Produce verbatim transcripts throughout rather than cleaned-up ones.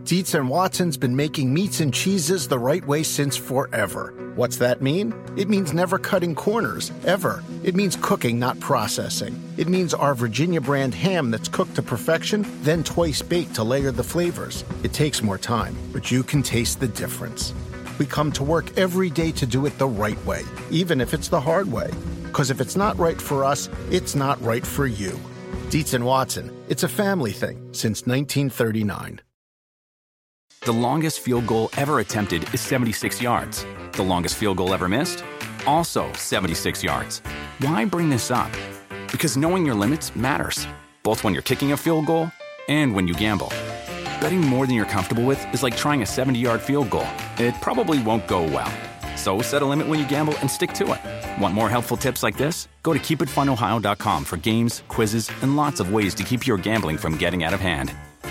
Dietz and Watson's been making meats and cheeses the right way since forever. What's that mean? It means never cutting corners, ever. It means cooking, not processing. It means our Virginia brand ham that's cooked to perfection, then twice baked to layer the flavors. It takes more time, but you can taste the difference. We come to work every day to do it the right way, even if it's the hard way. Because if it's not right for us, it's not right for you. Dietz and Watson, it's a family thing since nineteen thirty-nine. The longest field goal ever attempted is seventy-six yards. The longest field goal ever missed? Also seventy-six yards. Why bring this up? Because knowing your limits matters, both when you're kicking a field goal and when you gamble. Betting more than you're comfortable with is like trying a seventy-yard field goal. It probably won't go well. So set a limit when you gamble and stick to it. Want more helpful tips like this? Go to keep it fun ohio dot com for games, quizzes, and lots of ways to keep your gambling from getting out of hand.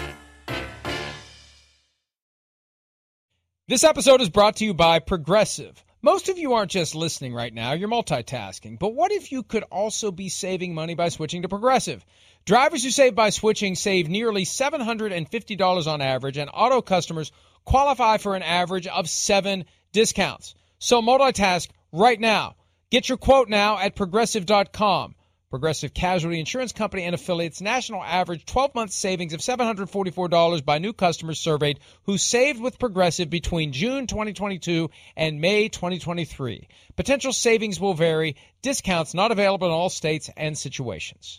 This episode is brought to you by Progressive. Most of you aren't just listening right now, you're multitasking. But what if you could also be saving money by switching to Progressive? Drivers who save by switching save nearly seven hundred fifty dollars on average, and auto customers qualify for an average of seven discounts. So multitask right now. Get your quote now at progressive dot com. Progressive Casualty Insurance Company and affiliates, national average twelve-month savings of seven hundred forty-four dollars by new customers surveyed who saved with Progressive between June twenty twenty-two and May twenty twenty-three. Potential savings will vary. Discounts not available in all states and situations.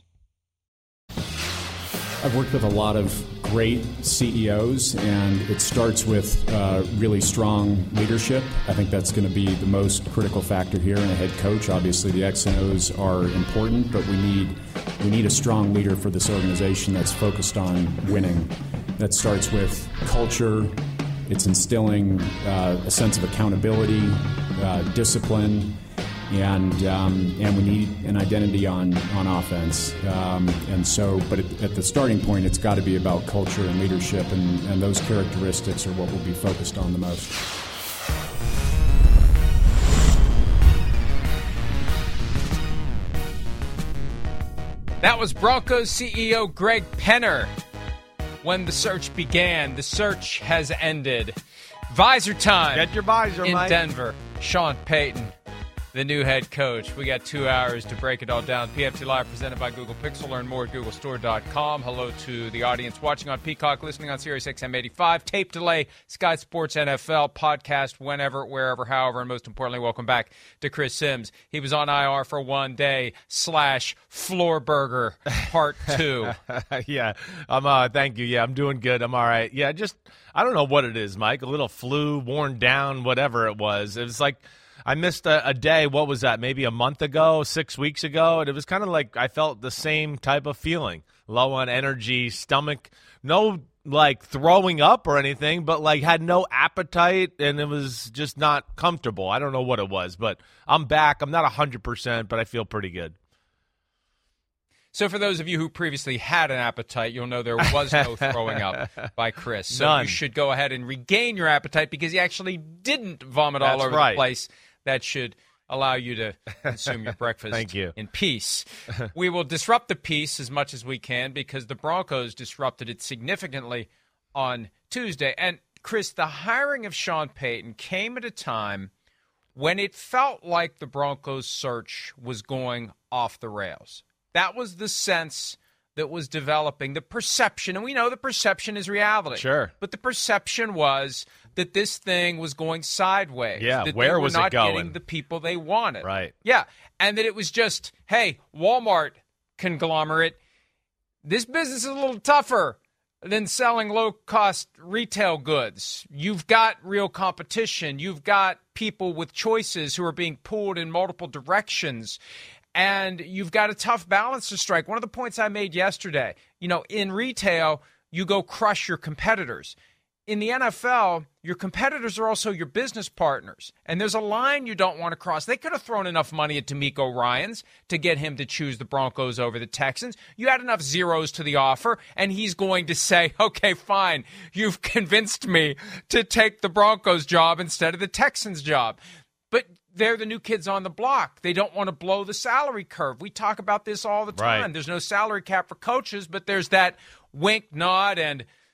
I've worked with a lot of great C E Os, and it starts with uh, really strong leadership. I think that's going to be the most critical factor here in a head coach. Obviously, the X and O's are important, but we need we need a strong leader for this organization that's focused on winning. That starts with culture. It's instilling uh, a sense of accountability, uh, discipline, and um, and we need an identity on on offense. Um, and so, but at, at the starting point, it's got to be about culture and leadership, and, and those characteristics are what we'll be focused on the most. That was Broncos C E O Greg Penner. When the search began, the search has ended. Visor time. Get your visor, in Mike. Denver. Sean Payton, the new head coach. We got two hours to break it all down. P F T Live presented by Google Pixel. Learn more at google store dot com. Hello to the audience watching on Peacock, listening on Sirius X M eighty-five, tape delay, Sky Sports N F L, podcast whenever, wherever, however, and most importantly, welcome back to Chris Sims. He was on I R for one day slash floor burger part two. yeah, I'm. Uh, thank you. Yeah, I'm doing good. I'm all right. Yeah, just I don't know what it is, Mike. A little flu, worn down, whatever it was. It was like I missed a, a day. What was that? Maybe a month ago, six weeks ago, and it was kind of like I felt the same type of feeling, low on energy, stomach, no like throwing up or anything, but like had no appetite, and it was just not comfortable. I don't know what it was, but I'm back. I'm not one hundred percent, but I feel pretty good. So for those of you who previously had an appetite, you'll know there was no throwing up by Chris. So None. You should go ahead and regain your appetite because he actually didn't vomit That's all over right. the place. That should allow you to consume your breakfast Thank you. in peace. We will disrupt the peace as much as we can because the Broncos disrupted it significantly on Tuesday. And, Chris, the hiring of Sean Payton came at a time when it felt like the Broncos search was going off the rails. That was the sense that was developing, the perception, and we know the perception is reality. Sure. But the perception was that this thing was going sideways. Yeah, that where they were was it not going? getting the people they wanted. Right. Yeah, and that it was just, hey, Walmart conglomerate, this business is a little tougher than selling low-cost retail goods. You've got real competition. You've got people with choices who are being pulled in multiple directions. And you've got a tough balance to strike. One of the points I made yesterday, you know, in retail, you go crush your competitors. In the N F L, your competitors are also your business partners. And there's a line you don't want to cross. They could have thrown enough money at D'Amico Ryans to get him to choose the Broncos over the Texans. You had enough zeros to the offer, and he's going to say, okay, fine, you've convinced me to take the Broncos job instead of the Texans job. But they're the new kids on the block. They don't want to blow the salary curve. We talk about this all the time. Right. There's no salary cap for coaches, but there's that wink, nod, and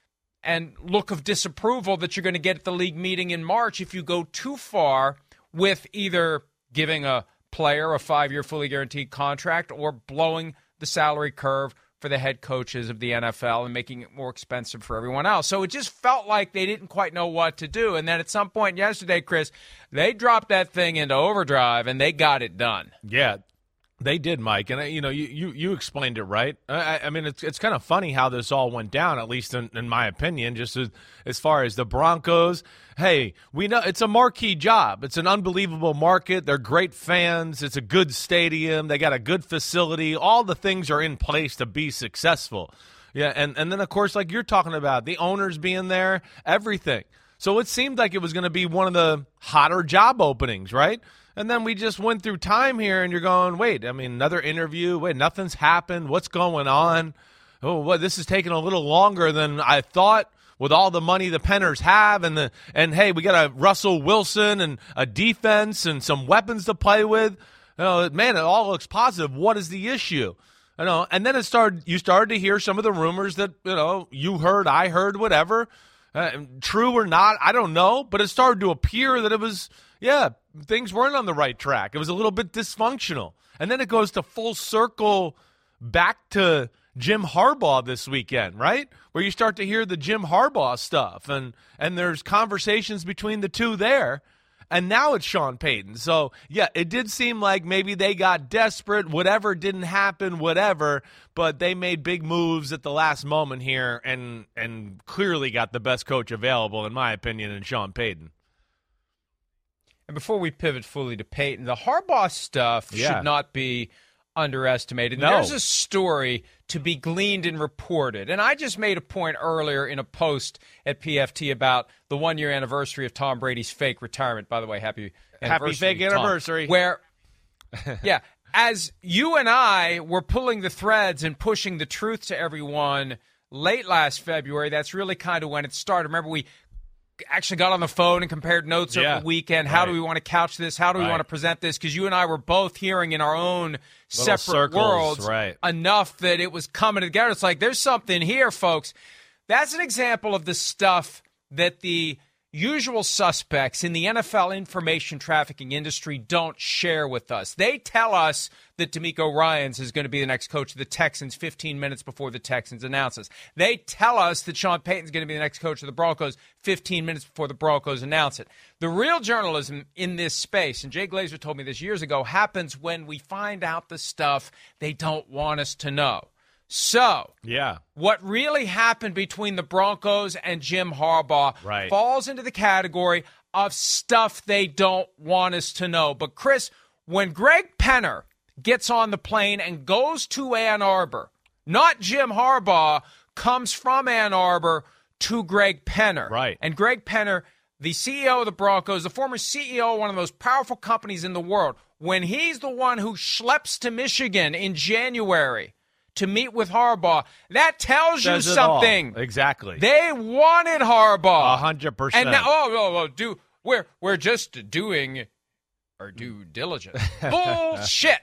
and look of disapproval that you're going to get at the league meeting in March if you go too far with either giving a player a five-year fully guaranteed contract or blowing the salary curve for the head coaches of the N F L and making it more expensive for everyone else. So it just felt like they didn't quite know what to do. And then at some point yesterday, Chris, they dropped that thing into overdrive and they got it done. Yeah. They did, Mike, and you know you, you, you explained it right. I, I mean, it's it's kind of funny how this all went down, at least in, in my opinion. Just as, as far as the Broncos, hey, we know it's a marquee job. It's an unbelievable market. They're great fans. It's a good stadium. They got a good facility. All the things are in place to be successful. Yeah, and and then of course, like you're talking about, the owners being there, everything. So it seemed like it was going to be one of the hotter job openings, right? And then we just went through time here, and you're going, wait, I mean, another interview. Wait, nothing's happened. What's going on? Oh, what? This is taking a little longer than I thought with all the money the Penners have. And, the and hey, we got a Russell Wilson and a defense and some weapons to play with. You know, man, it all looks positive. What is the issue? You know, and then it started. You started to hear some of the rumors that, you know, you heard, I heard, whatever. Uh, true or not, I don't know. But it started to appear that it was, yeah, things weren't on the right track. It was a little bit dysfunctional. And then it goes to full circle back to Jim Harbaugh this weekend, right? Where you start to hear the Jim Harbaugh stuff, and and there's conversations between the two there. And now it's Sean Payton. So, yeah, it did seem like maybe they got desperate, whatever didn't happen, whatever, but they made big moves at the last moment here and and clearly got the best coach available, in my opinion, in Sean Payton. And before we pivot fully to Payton, the Harbaugh stuff yeah. should not be underestimated. No. There's a story to be gleaned and reported. And I just made a point earlier in a post at P F T about the one-year anniversary of Tom Brady's fake retirement. By the way, happy anniversary, Happy fake Tom. anniversary. Where, yeah, as you and I were pulling the threads and pushing the truth to everyone late last February, that's really kind of when it started. Remember, we actually got on the phone and compared notes yeah, over the weekend. How right. do we want to couch this? How do we right. want to present this? Because you and I were both hearing in our own Little separate circles, worlds right. enough that it was coming together. It's like, there's something here, folks. That's an example of the stuff that the usual suspects in the N F L information trafficking industry don't share with us. They tell us that DeMeco Ryans is going to be the next coach of the Texans fifteen minutes before the Texans announces. They tell us that Sean Payton is going to be the next coach of the Broncos fifteen minutes before the Broncos announce it. The real journalism in this space, and Jay Glazer told me this years ago, happens when we find out the stuff they don't want us to know. So, yeah, what really happened between the Broncos and Jim Harbaugh right. falls into the category of stuff they don't want us to know. But, Chris, when Greg Penner gets on the plane and goes to Ann Arbor, not Jim Harbaugh, comes from Ann Arbor to Greg Penner. Right. And Greg Penner, the C E O of the Broncos, the former C E O of one of the most powerful companies in the world, when he's the one who schleps to Michigan in January to meet with Harbaugh, that tells you something. Exactly. They wanted Harbaugh. A hundred percent. And now, oh, oh, oh, do we're we're just doing our due diligence. Bullshit.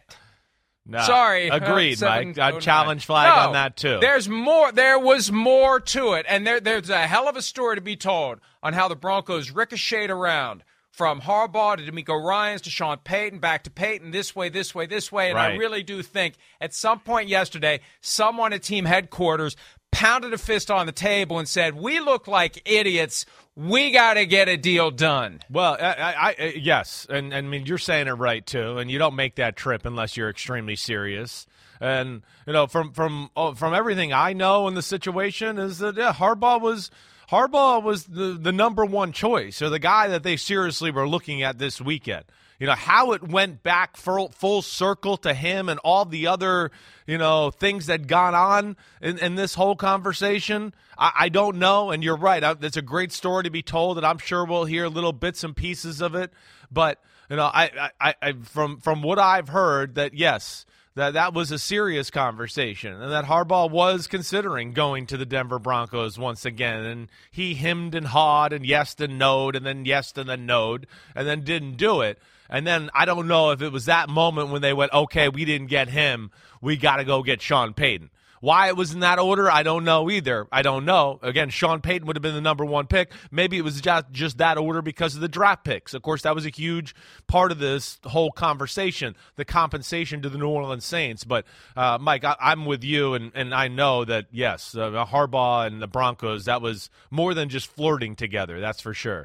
No. Sorry. Agreed, uh, Mike. seven, A challenge flag no, on that, too. There's more. There was more to it. And there, there's a hell of a story to be told on how the Broncos ricocheted around from Harbaugh to DeMeco Ryans to Sean Payton, back to Payton, this way, this way, this way. And right. I really do think at some point yesterday, someone at team headquarters pounded a fist on the table and said, we look like idiots. We got to get a deal done. Well, I, I, I, yes, and, and I mean, you're saying it right, too, and you don't make that trip unless you're extremely serious. And, you know, from from oh, from everything I know in the situation is that, yeah, Harbaugh was – Harbaugh was the, the number one choice, or the guy that they seriously were looking at this weekend. You know, how it went back full, full circle to him and all the other, you know, things that gone on in, in this whole conversation, I, I don't know. And you're right. I, it's a great story to be told, and I'm sure we'll hear little bits and pieces of it. But, you know, I, I, I from from what I've heard, that, yes, that that was a serious conversation, and that Harbaugh was considering going to the Denver Broncos once again, and he hemmed and hawed and yesed and noed and then yesed and then noed and then didn't do it. And then I don't know if it was that moment when they went, okay, we didn't get him, we got to go get Sean Payton. Why it was in that order, I don't know either. I don't know. Again, Sean Payton would have been the number one pick. Maybe it was just, just that order because of the draft picks. Of course, that was a huge part of this whole conversation, the compensation to the New Orleans Saints. But, uh, Mike, I, I'm with you, and, and I know that, yes, uh, Harbaugh and the Broncos, that was more than just flirting together. That's for sure.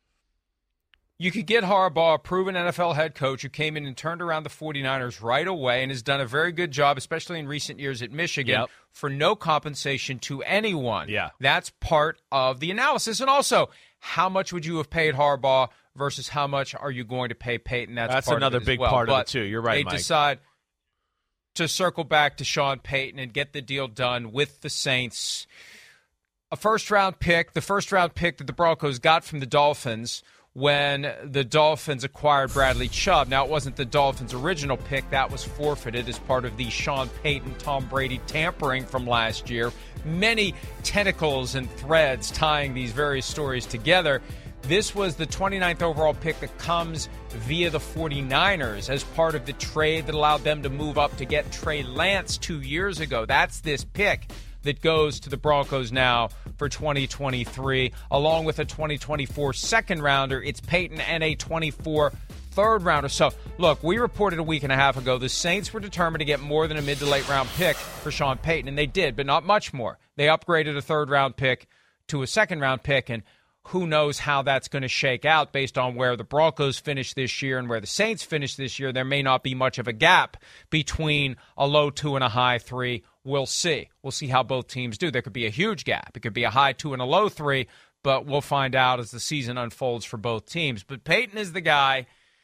You could get Harbaugh, a proven N F L head coach who came in and turned around the 49ers right away and has done a very good job, especially in recent years at Michigan, yep. for no compensation to anyone. Yeah. That's part of the analysis. And also, how much would you have paid Harbaugh versus how much are you going to pay Payton? That's, That's part another of it as big well. part but of it, too. You're right, they Mike. decide to circle back to Sean Payton and get the deal done with the Saints. A first-round pick, the first-round pick that the Broncos got from the Dolphins when the Dolphins acquired Bradley Chubb. Now, it wasn't the Dolphins' original pick. That was forfeited as part of the Sean Payton, Tom Brady tampering from last year. Many tentacles and threads tying these various stories together. This was the twenty-ninth overall pick that comes via the 49ers as part of the trade that allowed them to move up to get Trey Lance two years ago. That's this pick that goes to the Broncos now for twenty twenty-three, along with a twenty twenty-four second-rounder. It's Payton and a twenty-four third-rounder. So, look, we reported a week and a half ago the Saints were determined to get more than a mid- to late-round pick for Sean Payton, and they did, but not much more. They upgraded a third-round pick to a second-round pick, and who knows how that's going to shake out based on where the Broncos finish this year and where the Saints finish this year. There may not be much of a gap between a low two and a high three. We'll see. We'll see how both teams do. There could be a huge gap. It could be a high two and a low three, but we'll find out as the season unfolds for both teams. But Payton is the guy,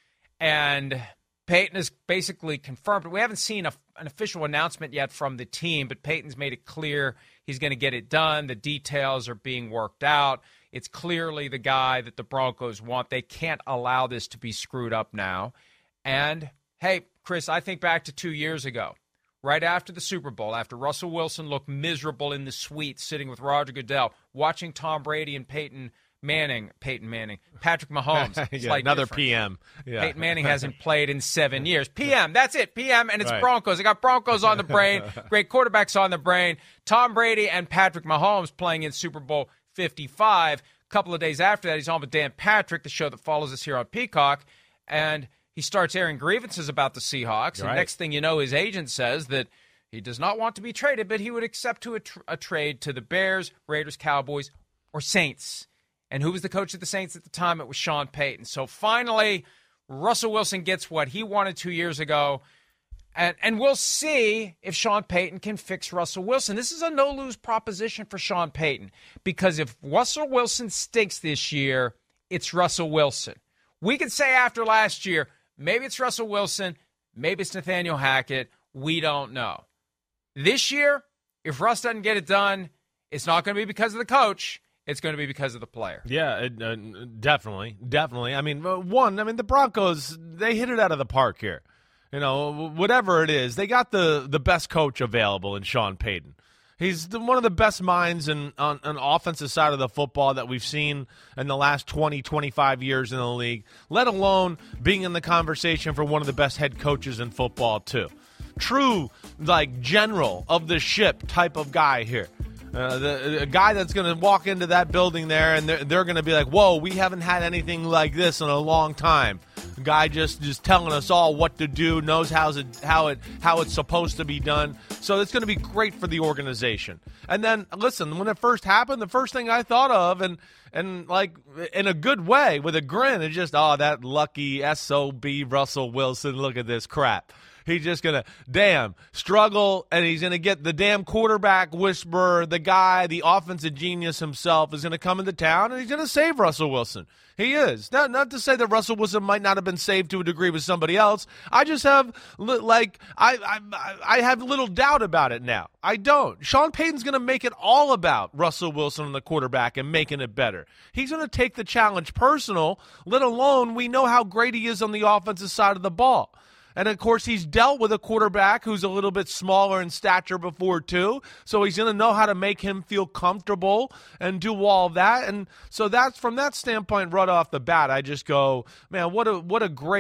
and Payton is basically confirmed. We haven't seen a, an official announcement yet from the team, but Payton's made it clear he's going to get it done. The details are being worked out. It's clearly the guy that the Broncos want. They can't allow this to be screwed up now. And, hey, Chris, I think back to two years ago. Right after the Super Bowl, after Russell Wilson looked miserable in the suite sitting with Roger Goodell, watching Tom Brady and Peyton Manning, Peyton Manning, Patrick Mahomes. yeah, another difference. P M. Yeah. Peyton Manning hasn't played in seven years. P M, that's it, P M, and it's right. Broncos. I got Broncos on the brain, great quarterbacks on the brain. Tom Brady and Patrick Mahomes playing in Super Bowl fifty-five. A couple of days after that, he's on with Dan Patrick, the show that follows us here on Peacock, and he starts airing grievances about the Seahawks. Right. And next thing you know, his agent says that he does not want to be traded, but he would accept to a, tr- a trade to the Bears, Raiders, Cowboys, or Saints. And who was the coach of the Saints at the time? It was Sean Payton. So finally, Russell Wilson gets what he wanted two years ago. And, and we'll see if Sean Payton can fix Russell Wilson. This is a no-lose proposition for Sean Payton, because if Russell Wilson stinks this year, it's Russell Wilson. We could say after last year, maybe it's Russell Wilson, maybe it's Nathaniel Hackett. We don't know. This year, if Russ doesn't get it done, it's not going to be because of the coach. It's going to be because of the player. Yeah, it, uh, definitely, definitely. I mean, one, I mean, the Broncos, they hit it out of the park here. You know, whatever it is, they got the, the best coach available in Sean Payton. He's the, one of the best minds in, on an offensive side of the football that we've seen in the last twenty, twenty-five years in the league, let alone being in the conversation for one of the best head coaches in football, too. True, like, general of the ship type of guy here. Uh, the a guy that's going to walk into that building there, and they're, they're going to be like, whoa, we haven't had anything like this in a long time. A guy just, just telling us all what to do, knows how's it, how it how it's supposed to be done. So it's going to be great for the organization. And then, listen, when it first happened, the first thing I thought of, and and like in a good way, with a grin, is just, oh, that lucky S O B Russell Wilson, look at this crap. He's just going to, damn, struggle, and he's going to get the damn quarterback whisperer, the guy, the offensive genius himself is going to come into town, and he's going to save Russell Wilson. He is. Not, not to say that Russell Wilson might not have been saved to a degree with somebody else. I just have, like, I, I, I have little doubt about it now. I don't. Sean Payton's going to make it all about Russell Wilson and the quarterback and making it better. He's going to take the challenge personal, let alone we know how great he is on the offensive side of the ball. And, of course, he's dealt with a quarterback who's a little bit smaller in stature before, too. So he's going to know how to make him feel comfortable and do all of that. And so that's from that standpoint right off the bat, I just go, man, what a what a great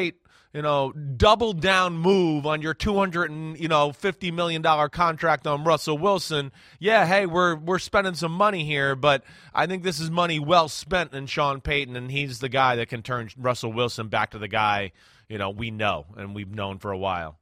you know, double down move on your two hundred fifty million dollars contract on Russell Wilson. Yeah, hey, we're we're spending some money here, but I think this is money well spent in Sean Payton, and he's the guy that can turn Russell Wilson back to the guy, you know, we know and we've known for a while.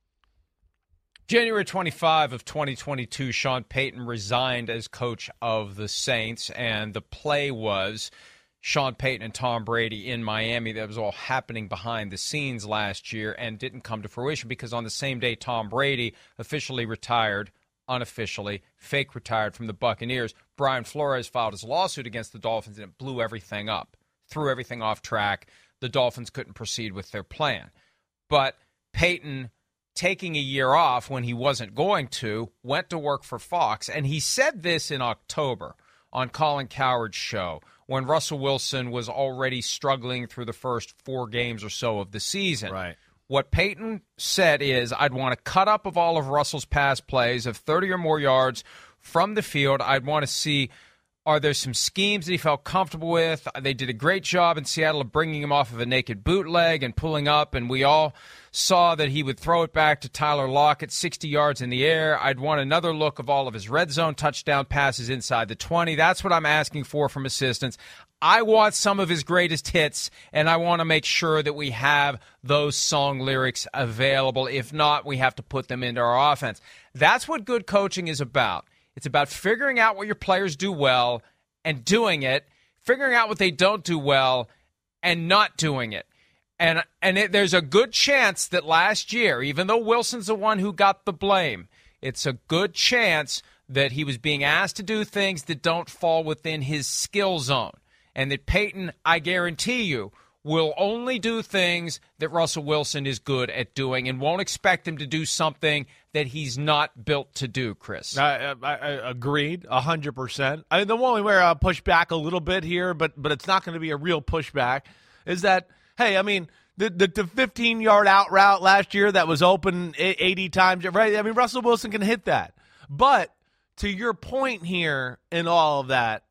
January twenty-fifth of twenty twenty-two, Sean Payton resigned as coach of the Saints, and the play was Sean Payton and Tom Brady in Miami. That was all happening behind the scenes last year and didn't come to fruition because on the same day Tom Brady officially retired, unofficially, fake retired from the Buccaneers, Brian Flores filed his lawsuit against the Dolphins and it blew everything up, threw everything off track. The Dolphins couldn't proceed with their plan. But Payton, taking a year off when he wasn't going to, went to work for Fox, and he said this in October on Colin Cowherd's show when Russell Wilson was already struggling through the first four games or so of the season. Right. What Payton said is, I'd want a cut up of all of Russell's pass plays of thirty or more yards from the field. I'd want to see, are there some schemes that he felt comfortable with? They did a great job in Seattle of bringing him off of a naked bootleg and pulling up, and we all saw that he would throw it back to Tyler Lockett sixty yards in the air. I'd want another look of all of his red zone touchdown passes inside the twenty. That's what I'm asking for from assistants. I want some of his greatest hits, and I want to make sure that we have those song lyrics available. If not, we have to put them into our offense. That's what good coaching is about. It's about figuring out what your players do well and doing it, figuring out what they don't do well and not doing it. And and it, there's a good chance that last year, even though Wilson's the one who got the blame, it's a good chance that he was being asked to do things that don't fall within his skill zone. And that Payton, I guarantee you, will only do things that Russell Wilson is good at doing and won't expect him to do something that he's not built to do, Chris. I, I, I agreed, one hundred percent. I mean, the only way I'll push back a little bit here, but but it's not going to be a real pushback, is that, hey, I mean, the the fifteen-yard out route last year that was open eighty times, right? I mean, Russell Wilson can hit that. But to your point here in all of that,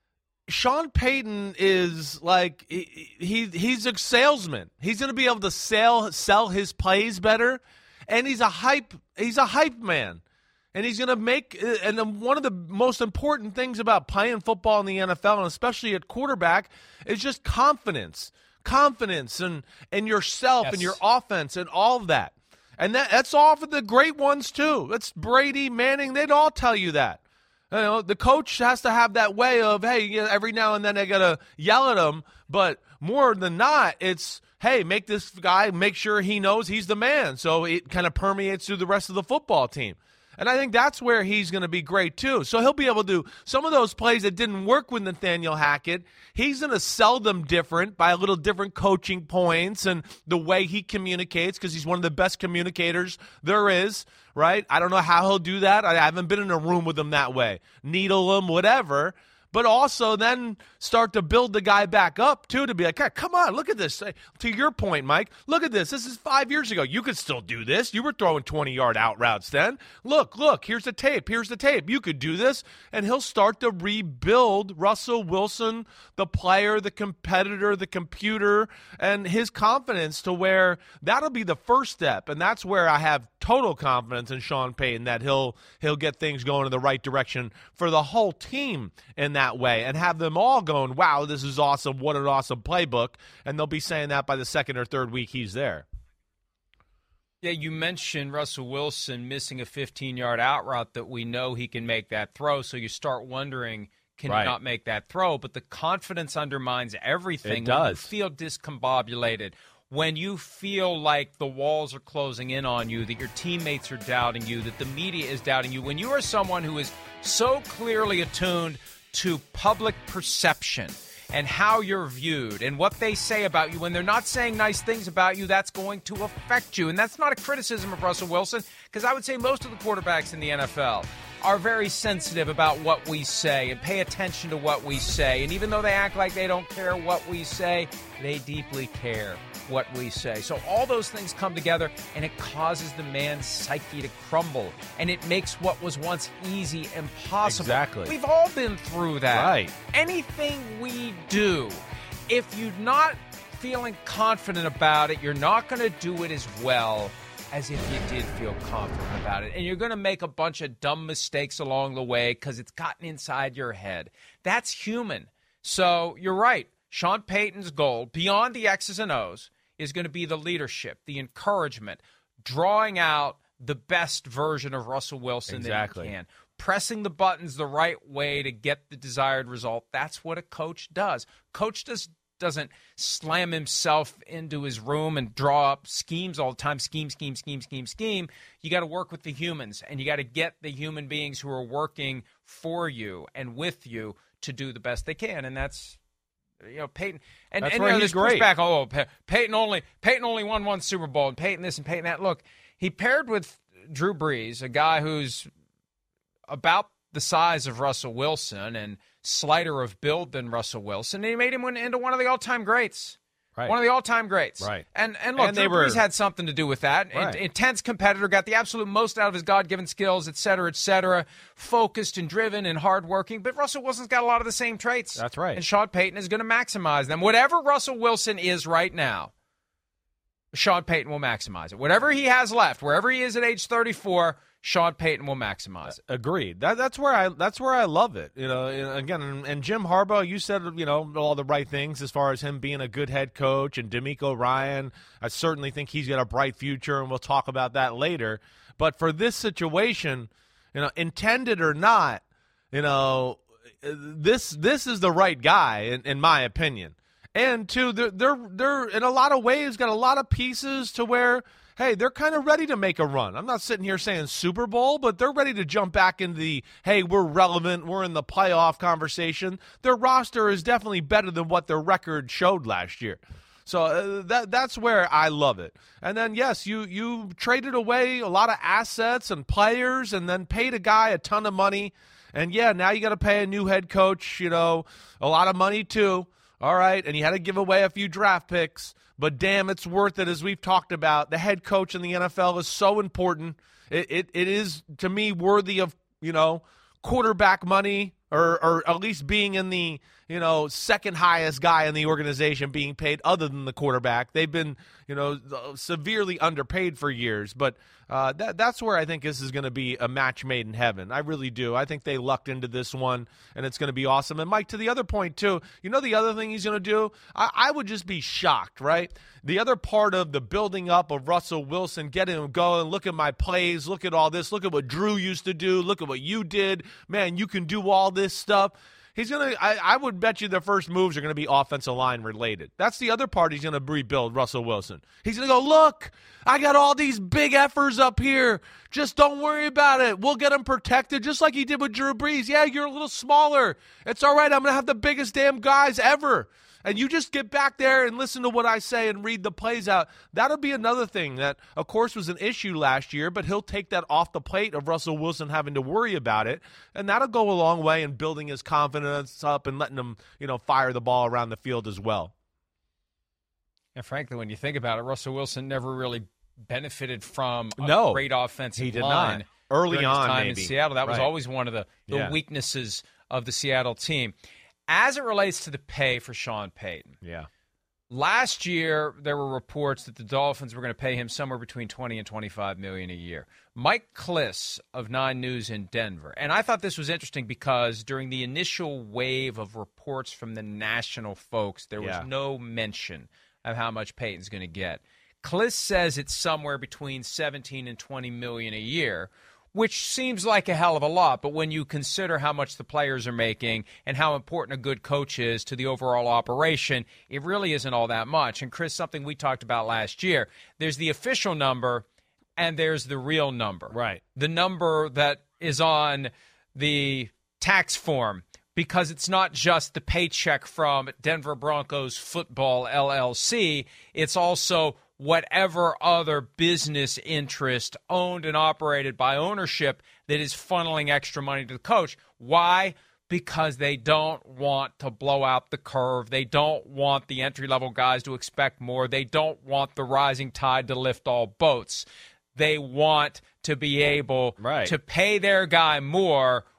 Sean Payton is like he, he he's a salesman. He's going to be able to sell sell his plays better, and he's a hype he's a hype man, and he's going to make. And one of the most important things about playing football in the N F L, and especially at quarterback, is just confidence, confidence, and and yourself Yes. and your offense and all of that. And that that's all for the great ones too. That's Brady, Manning. They'd all tell you that. You know, the coach has to have that way of, hey, you know, every now and then they got to yell at him. But more than not, it's, hey, make this guy, make sure he knows he's the man. So it kind of permeates through the rest of the football team. And I think that's where he's going to be great, too. So he'll be able to do some of those plays that didn't work with Nathaniel Hackett. He's going to sell them different by a little different coaching points and the way he communicates, because he's one of the best communicators there is, right? I don't know how he'll do that. I haven't been in a room with him that way. Needle him, whatever. But also then start to build the guy back up, too, to be like, hey, come on, look at this. To your point, Mike, look at this. This is five years ago. You could still do this. You were throwing twenty-yard out routes then. Look, look, here's the tape. Here's the tape. You could do this. And he'll start to rebuild Russell Wilson, the player, the competitor, the computer, and his confidence to where that'll be the first step. And that's where I have total confidence in Sean Payton that he'll he'll get things going in the right direction for the whole team in that way and have them all going, wow, this is awesome. What an awesome playbook. And they'll be saying that by the second or third week he's there. Yeah, you mentioned Russell Wilson missing a fifteen-yard out route that we know he can make that throw. So you start wondering, can Right. he not make that throw? But the confidence undermines everything. It does. When you feel discombobulated, when you feel like the walls are closing in on you, that your teammates are doubting you, that the media is doubting you, when you are someone who is so clearly attuned to public perception and how you're viewed and what they say about you, when they're not saying nice things about you, that's going to affect you. And that's not a criticism of Russell Wilson, because I would say most of the quarterbacks in the N F L are very sensitive about what we say and pay attention to what we say. And even though they act like they don't care what we say, they deeply care what we say. So all those things come together, and it causes the man's psyche to crumble, and it makes what was once easy impossible. Exactly. We've all been through that. Right. Anything we do, if you're not feeling confident about it, you're not going to do it as well as if you did feel confident about it. And you're going to make a bunch of dumb mistakes along the way because it's gotten inside your head. That's human. So you're right. Sean Payton's goal, beyond the X's and O's, is going to be the leadership, the encouragement, drawing out the best version of Russell Wilson exactly. that he can. Pressing the buttons the right way to get the desired result. That's what a coach does. Coach does doesn't slam himself into his room and draw up schemes all the time. Scheme, scheme, scheme, scheme, scheme. You got to work with the humans, and you got to get the human beings who are working for you and with you to do the best they can. And that's, you know, Peyton. And, that's and where you know, he's this great. Pushback, oh, Peyton only, Peyton only won one Super Bowl, and Peyton this and Peyton that. Look, he paired with Drew Brees, a guy who's about the size of Russell Wilson and slighter of build than Russell Wilson, and he made him into one of the all-time greats. Right. One of the all-time greats. Right. And and look, And Drew they were- Brees had something to do with that. Right. In- intense competitor, got the absolute most out of his God-given skills, et cetera, et cetera. Focused and driven and hardworking. But Russell Wilson's got a lot of the same traits. That's right. And Sean Payton is going to maximize them. Whatever Russell Wilson is right now, Sean Payton will maximize it. Whatever he has left, wherever he is at age thirty-four, Sean Payton will maximize it. Agreed. That, that's where I that's where I love it. You know, and again, and, and Jim Harbaugh, you said, you know, all the right things as far as him being a good head coach, and DeMeco Ryan, I certainly think he's got a bright future, and we'll talk about that later. But for this situation, you know, intended or not, you know, this this is the right guy in, in my opinion. And two, they're they're they're in a lot of ways got a lot of pieces to where, hey, they're kind of ready to make a run. I'm not sitting here saying Super Bowl, but they're ready to jump back into the, hey, we're relevant, we're in the playoff conversation. Their roster is definitely better than what their record showed last year. So uh, that that's where I love it. And then, yes, you you traded away a lot of assets and players and then paid a guy a ton of money. And, yeah, now you got to pay a new head coach, you know, a lot of money too. All right, and you had to give away a few draft picks. But, damn, it's worth it, as we've talked about. The head coach in the N F L is so important. It it, it is, to me, worthy of, you know, quarterback money or, or at least being in the, you know, second highest guy in the organization being paid other than the quarterback. They've been, you know, severely underpaid for years. But uh, that that's where I think this is going to be a match made in heaven. I really do. I think they lucked into this one, and it's going to be awesome. And, Mike, to the other point, too, you know the other thing he's going to do? I, I would just be shocked, right? The other part of the building up of Russell Wilson, getting him going, look at my plays, look at all this, look at what Drew used to do, look at what you did. Man, you can do all this stuff. He's going to, I would bet you the first moves are going to be offensive line related. That's the other part he's going to rebuild, Russell Wilson. He's going to go, look, I got all these big effers up here. Just don't worry about it. We'll get them protected just like he did with Drew Brees. Yeah, you're a little smaller. It's all right. I'm going to have the biggest damn guys ever. And you just get back there and listen to what I say and read the plays out. That'll be another thing that, of course, was an issue last year, but he'll take that off the plate of Russell Wilson having to worry about it, and that'll go a long way in building his confidence up and letting him, you know, fire the ball around the field as well. And frankly, when you think about it, Russell Wilson never really benefited from a no, great offensive he did line not. Early during on, his time maybe. in Seattle. That was Right. always one of the, the Yeah. weaknesses of the Seattle team. As it relates to the pay for Sean Payton, Yeah. last year there were reports that the Dolphins were going to pay him somewhere between twenty and twenty-five million dollars a year. Mike Kliss of Nine News in Denver, and I thought this was interesting because during the initial wave of reports from the national folks, there was Yeah. no mention of how much Payton's going to get. Kliss says it's somewhere between seventeen and twenty million dollars a year, which seems like a hell of a lot, but when you consider how much the players are making and how important a good coach is to the overall operation, it really isn't all that much. And, Chris, something we talked about last year, there's the official number and there's the real number. Right. The number that is on the tax form, because it's not just the paycheck from Denver Broncos Football L L C, it's also whatever other business interest owned and operated by ownership that is funneling extra money to the coach. Why? Because they don't want to blow out the curve. They don't want the entry-level guys to expect more. They don't want the rising tide to lift all boats. They want to be able Right. to pay their guy more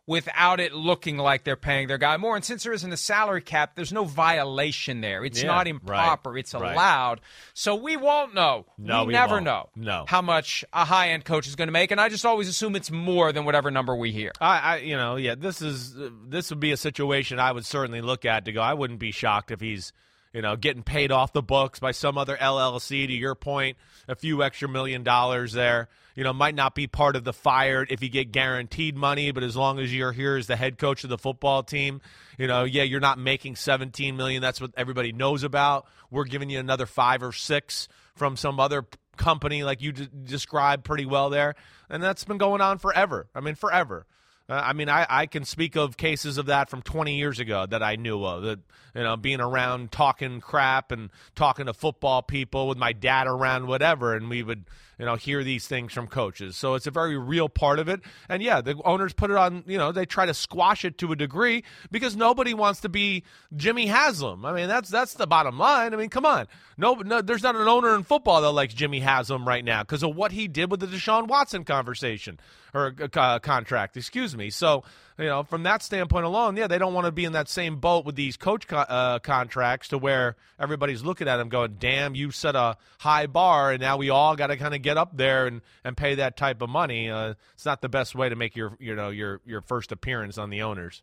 without it looking like they're paying their guy more. And since there isn't a salary cap, there's no violation there. It's yeah, not improper. Right, it's right. allowed. So we won't know. No, we, we never won't. know no. how much a high-end coach is going to make. And I just always assume it's more than whatever number we hear. I, I you know, yeah, this is uh, this would be a situation I would certainly look at to go, I wouldn't be shocked if he's, you know, getting paid off the books by some other L L C, to your point, a few extra million dollars there. You know, might not be part of the fired if you get guaranteed money, but as long as you're here as the head coach of the football team, you know, yeah, you're not making seventeen million dollars. That's what everybody knows about. We're giving you another five or six from some other company like you d- described pretty well there. And that's been going on forever. I mean, forever. Uh, I mean, I, I can speak of cases of that from twenty years ago that I knew of, that, you know, being around talking crap and talking to football people with my dad around, whatever, and we would, you know, hear these things from coaches. So it's a very real part of it. And, yeah, the owners put it on, you know, they try to squash it to a degree because nobody wants to be Jimmy Haslam. I mean, that's that's the bottom line. I mean, come on. No, no, there's not an owner in football that likes Jimmy Haslam right now because of what he did with the Deshaun Watson conversation or uh, contract, excuse me. So, you know, from that standpoint alone, yeah, they don't want to be in that same boat with these coach co- uh, contracts to where everybody's looking at them going, damn, you set a high bar, and now we all got to kind of get up there and, and pay that type of money. Uh, it's not the best way to make your, you know, your your first appearance on the owners.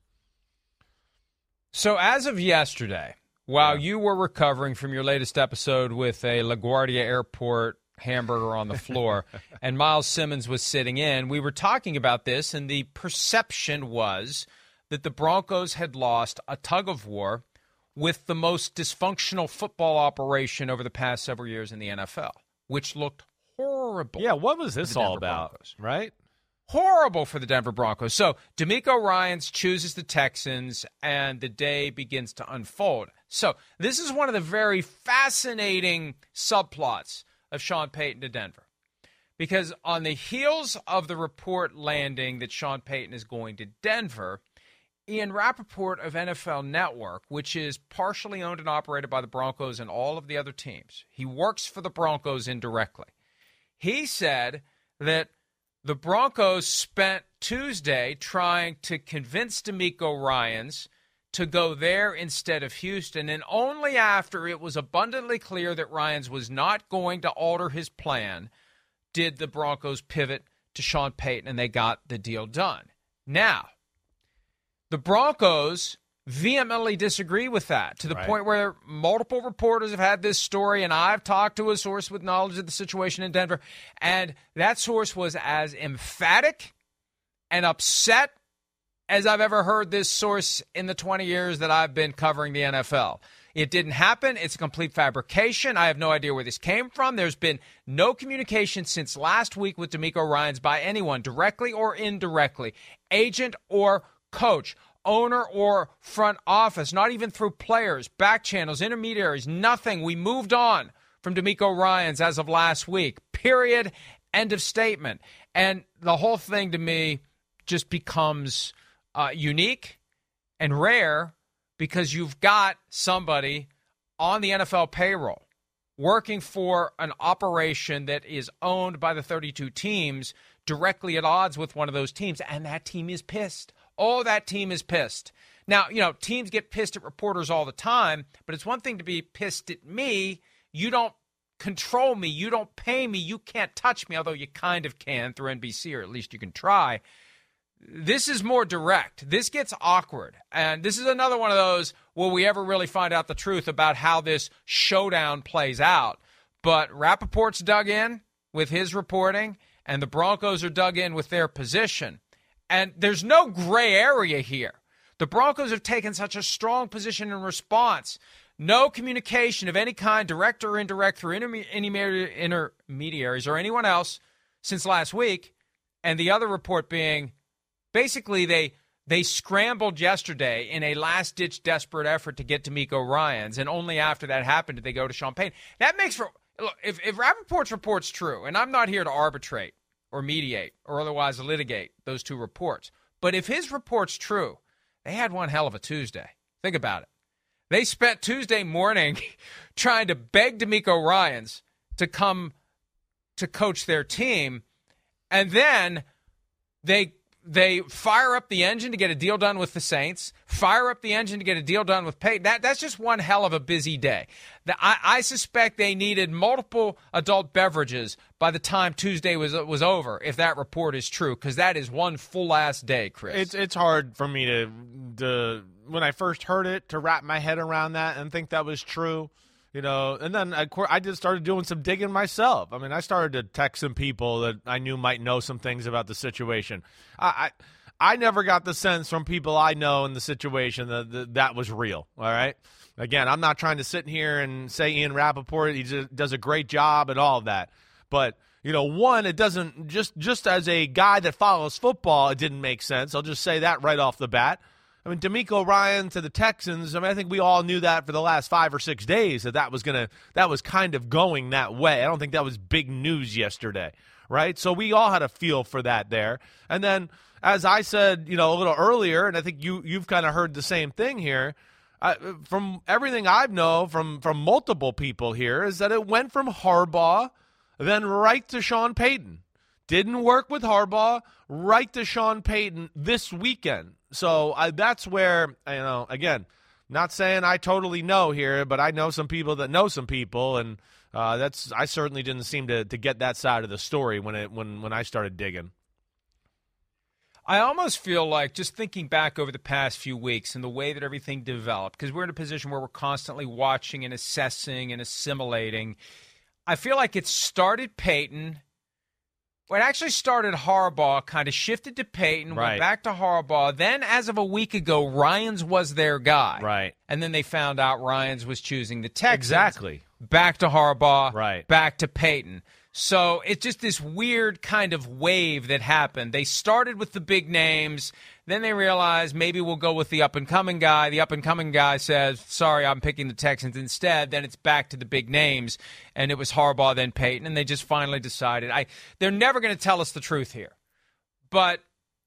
So as of yesterday, while yeah. you were recovering from your latest episode with a LaGuardia Airport hamburger on the floor and Miles Simmons was sitting in, we were talking about this, and the perception was that the Broncos had lost a tug of war with the most dysfunctional football operation over the past several years in the N F L, which looked horrible. Yeah, what was this all Denver about, Broncos. right? Horrible for the Denver Broncos. So DeMeco Ryans chooses the Texans, and the day begins to unfold. So this is one of the very fascinating subplots of Sean Payton to Denver. Because on the heels of the report landing that Sean Payton is going to Denver, Ian Rappaport of N F L Network, which is partially owned and operated by the Broncos and all of the other teams, he works for the Broncos indirectly. He said that the Broncos spent Tuesday trying to convince DeMeco Ryans to go there instead of Houston, and only after it was abundantly clear that Ryans was not going to alter his plan did the Broncos pivot to Sean Payton, and they got the deal done. Now, the Broncos vehemently disagree with that, to the right. point where multiple reporters have had this story, and I've talked to a source with knowledge of the situation in Denver, and that source was as emphatic and upset as I've ever heard this source in the twenty years that I've been covering the N F L. It didn't happen. It's a complete fabrication. I have no idea where this came from. There's been no communication since last week with DeMeco Ryans by anyone, directly or indirectly, agent or coach, owner or front office, not even through players, back channels, intermediaries, nothing. We moved on from DeMeco Ryans as of last week. Period. End of statement. And the whole thing to me just becomes uh, unique and rare because you've got somebody on the N F L payroll working for an operation that is owned by the thirty-two teams directly at odds with one of those teams, and that team is pissed. Oh, that team is pissed. Now, you know, teams get pissed at reporters all the time, but it's one thing to be pissed at me. You don't control me. You don't pay me. You can't touch me, although you kind of can through N B C, or at least you can try. This is more direct. This gets awkward. And this is another one of those, will we ever really find out the truth about how this showdown plays out? But Rappaport's dug in with his reporting, and the Broncos are dug in with their position. And there's no gray area here. The Broncos have taken such a strong position in response. No communication of any kind, direct or indirect, through intermediaries or anyone else since last week. And the other report being, basically they they scrambled yesterday in a last-ditch desperate effort to get DeMeco Ryans, and only after that happened did they go to Sean Payton. That makes for look, if, if Rappaport's report's true, and I'm not here to arbitrate or mediate or otherwise litigate those two reports, but if his report's true, they had one hell of a Tuesday. Think about it. They spent Tuesday morning trying to beg DeMeco Ryans to come to coach their team, and then they they fire up the engine to get a deal done with the Saints, fire up the engine to get a deal done with Peyton. That, that's just one hell of a busy day. The, I, I suspect they needed multiple adult beverages by the time Tuesday was was over, if that report is true, because that is one full-ass day, Chris. It's it's hard for me to, to, when I first heard it, to wrap my head around that and think that was true. You know, and then I, I just started doing some digging myself. I mean, I started to text some people that I knew might know some things about the situation. I I, I never got the sense from people I know in the situation that, that that was real, all right? Again, I'm not trying to sit here and say Ian Rappaport, he just does a great job and all of that. But, you know, one, it doesn't, just, just as a guy that follows football, it didn't make sense. I'll just say that right off the bat. I mean, DeMeco Ryan to the Texans, I mean, I think we all knew that for the last five or six days that that was going to, that was kind of going that way. I don't think that was big news yesterday, right? So we all had a feel for that there. And then, as I said, you know, a little earlier, and I think you, you've kind of heard the same thing here, uh, from everything I know from, from multiple people here, is that it went from Harbaugh, then right to Sean Payton. Didn't work with Harbaugh, right to Sean Payton this weekend. So I, that's where, you know, again, not saying I totally know here, but I know some people that know some people, and uh, that's I certainly didn't seem to, to get that side of the story when it when, when I started digging. I almost feel like, just thinking back over the past few weeks and the way that everything developed, because we're in a position where we're constantly watching and assessing and assimilating, I feel like it started Peyton. Well, it actually started Harbaugh, kind of shifted to Peyton, right. went back to Harbaugh. Then, as of a week ago, Ryans was their guy. Right. And then they found out Ryans was choosing the Texans. Exactly. Back to Harbaugh. Right. Back to Peyton. So it's just this weird kind of wave that happened. They started with the big names. Then they realized maybe we'll go with the up-and-coming guy. The up-and-coming guy says, sorry, I'm picking the Texans instead. Then it's back to the big names, and it was Harbaugh, then Peyton, and they just finally decided. I They're never going to tell us the truth here. But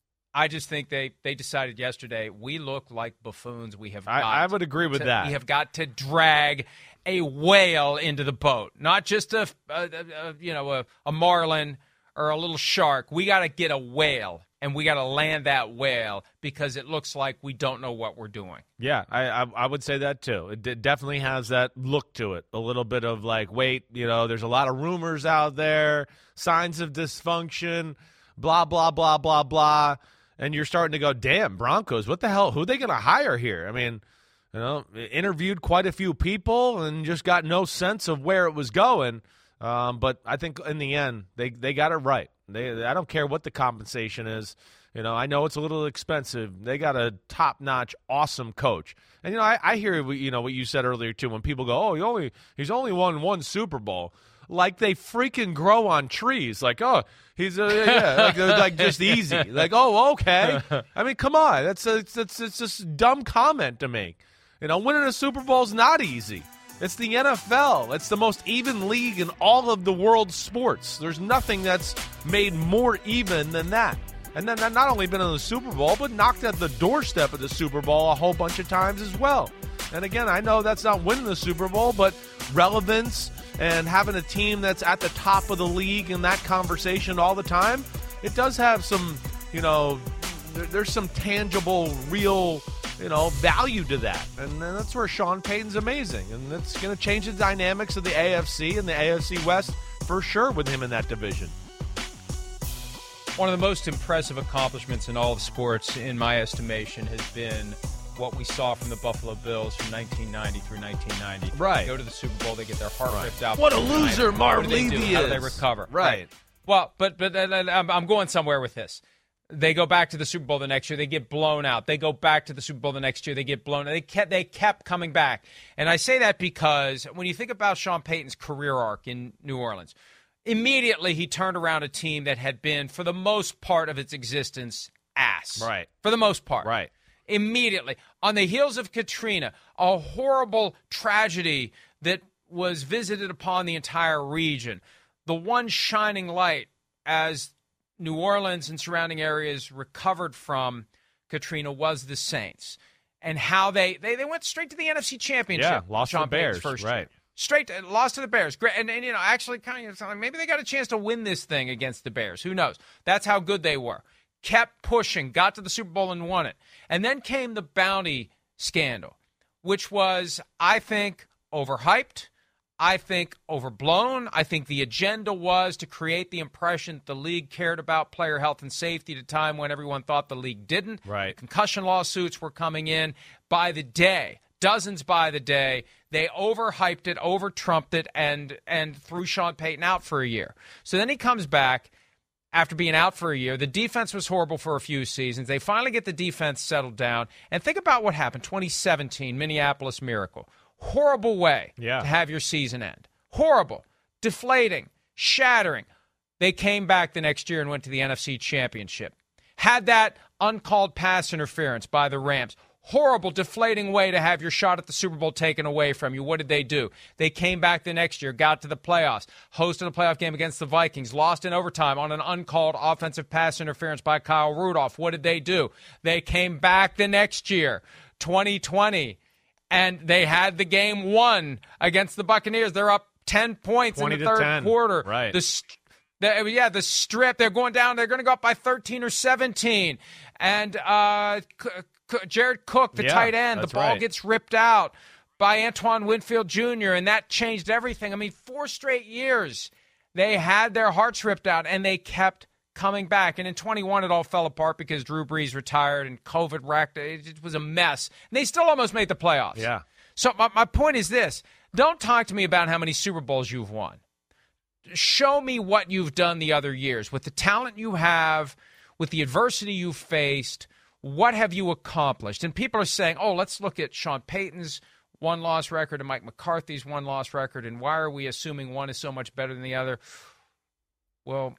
I just think they, they decided yesterday, we look like buffoons. We have got I, I would agree with to, that. We have got to drag a whale into the boat, not just a, a, a you know a, a marlin or a little shark. We got to get a whale, and we got to land that whale because it looks like we don't know what we're doing. Yeah, I, I I would say that too. It d- definitely has that look to it. A little bit of like, wait, you know, there's a lot of rumors out there, signs of dysfunction, blah, blah, blah, blah, blah. And you're starting to go, damn, Broncos, what the hell? Who are they going to hire here? I mean, you know, interviewed quite a few people and just got no sense of where it was going. Um, but I think in the end, they, they got it right. They I don't care what the compensation is. You know, I know it's a little expensive. They got a top-notch, awesome coach. And, you know, I, I hear, you know, what you said earlier, too, when people go, oh, he only he's only won one Super Bowl. Like they freaking grow on trees. Like, oh, he's, uh, yeah, like, like just easy. Like, oh, okay. I mean, come on. That's a, it's, it's, it's just a dumb comment to make. You know, winning a Super Bowl is not easy. It's the N F L. It's the most even league in all of the world's sports. There's nothing that's made more even than that. And then not only been in the Super Bowl, but knocked at the doorstep of the Super Bowl a whole bunch of times as well. And again, I know that's not winning the Super Bowl, but relevance and having a team that's at the top of the league in that conversation all the time, it does have some, you know, there, there's some tangible, real, you know, value to that. And, and that's where Sean Payton's amazing. And it's going to change the dynamics of the A F C and the A F C West for sure with him in that division. One of the most impressive accomplishments in all of sports, in my estimation, has been what we saw from the Buffalo Bills from nineteen ninety through nineteen ninety. Right. They go to the Super Bowl, they get their heart right. ripped out. What a loser Marv Levy is. How do they recover? Right. right. Well, but but uh, I'm, I'm going somewhere with this. They go back to the Super Bowl the next year. They get blown out. They go back to the Super Bowl the next year. They get blown out. They kept, they kept coming back. And I say that because when you think about Sean Payton's career arc in New Orleans, immediately he turned around a team that had been, for the most part of its existence, ass. Right. For the most part. Right. Immediately. On the heels of Katrina, a horrible tragedy that was visited upon the entire region. The one shining light as New Orleans and surrounding areas recovered from Katrina was the Saints. And how they, they, they went straight to the N F C Championship. Yeah, lost Sean to the Bears. Payton's first right. year. Straight to, lost to the Bears. Great. And, and, you know, actually kind of maybe they got a chance to win this thing against the Bears. Who knows? That's how good they were. kept pushing, got to the Super Bowl and won it. And then came the bounty scandal, which was, I think, overhyped. I think overblown. I think the agenda was to create the impression that the league cared about player health and safety at a time when everyone thought the league didn't. Right. Concussion lawsuits were coming in by the day, dozens by the day. They overhyped it, over-trumped it, and, and threw Sean Payton out for a year. So then he comes back after being out for a year. The defense was horrible for a few seasons. They finally get the defense settled down. And think about what happened, twenty seventeen, Minneapolis Miracle. Horrible way yeah. to have your season end. Horrible. Deflating. Shattering. They came back the next year and went to the N F C Championship. Had that uncalled pass interference by the Rams. Horrible, deflating way to have your shot at the Super Bowl taken away from you. What did they do? They came back the next year, got to the playoffs, hosted a playoff game against the Vikings, lost in overtime on an uncalled offensive pass interference by Kyle Rudolph. What did they do? They came back the next year, twenty twenty. And they had the game won against the Buccaneers. They're up ten points in the third ten. quarter. Right. The, the, yeah, the strip, they're going down. They're going to go up by thirteen or seventeen. And uh, C- C- Jared Cook, the yeah, tight end, the ball right. gets ripped out by Antoine Winfield Junior, and that changed everything. I mean, four straight years they had their hearts ripped out, and they kept coming back. And in twenty-one, it all fell apart because Drew Brees retired and COVID wrecked. It was a mess. And they still almost made the playoffs. Yeah. So my, my point is this. Don't talk to me about how many Super Bowls you've won. Show me what you've done the other years. With the talent you have, with the adversity you've faced, what have you accomplished? And people are saying, oh, let's look at Sean Payton's one-loss record and Mike McCarthy's one-loss record, and why are we assuming one is so much better than the other? Well,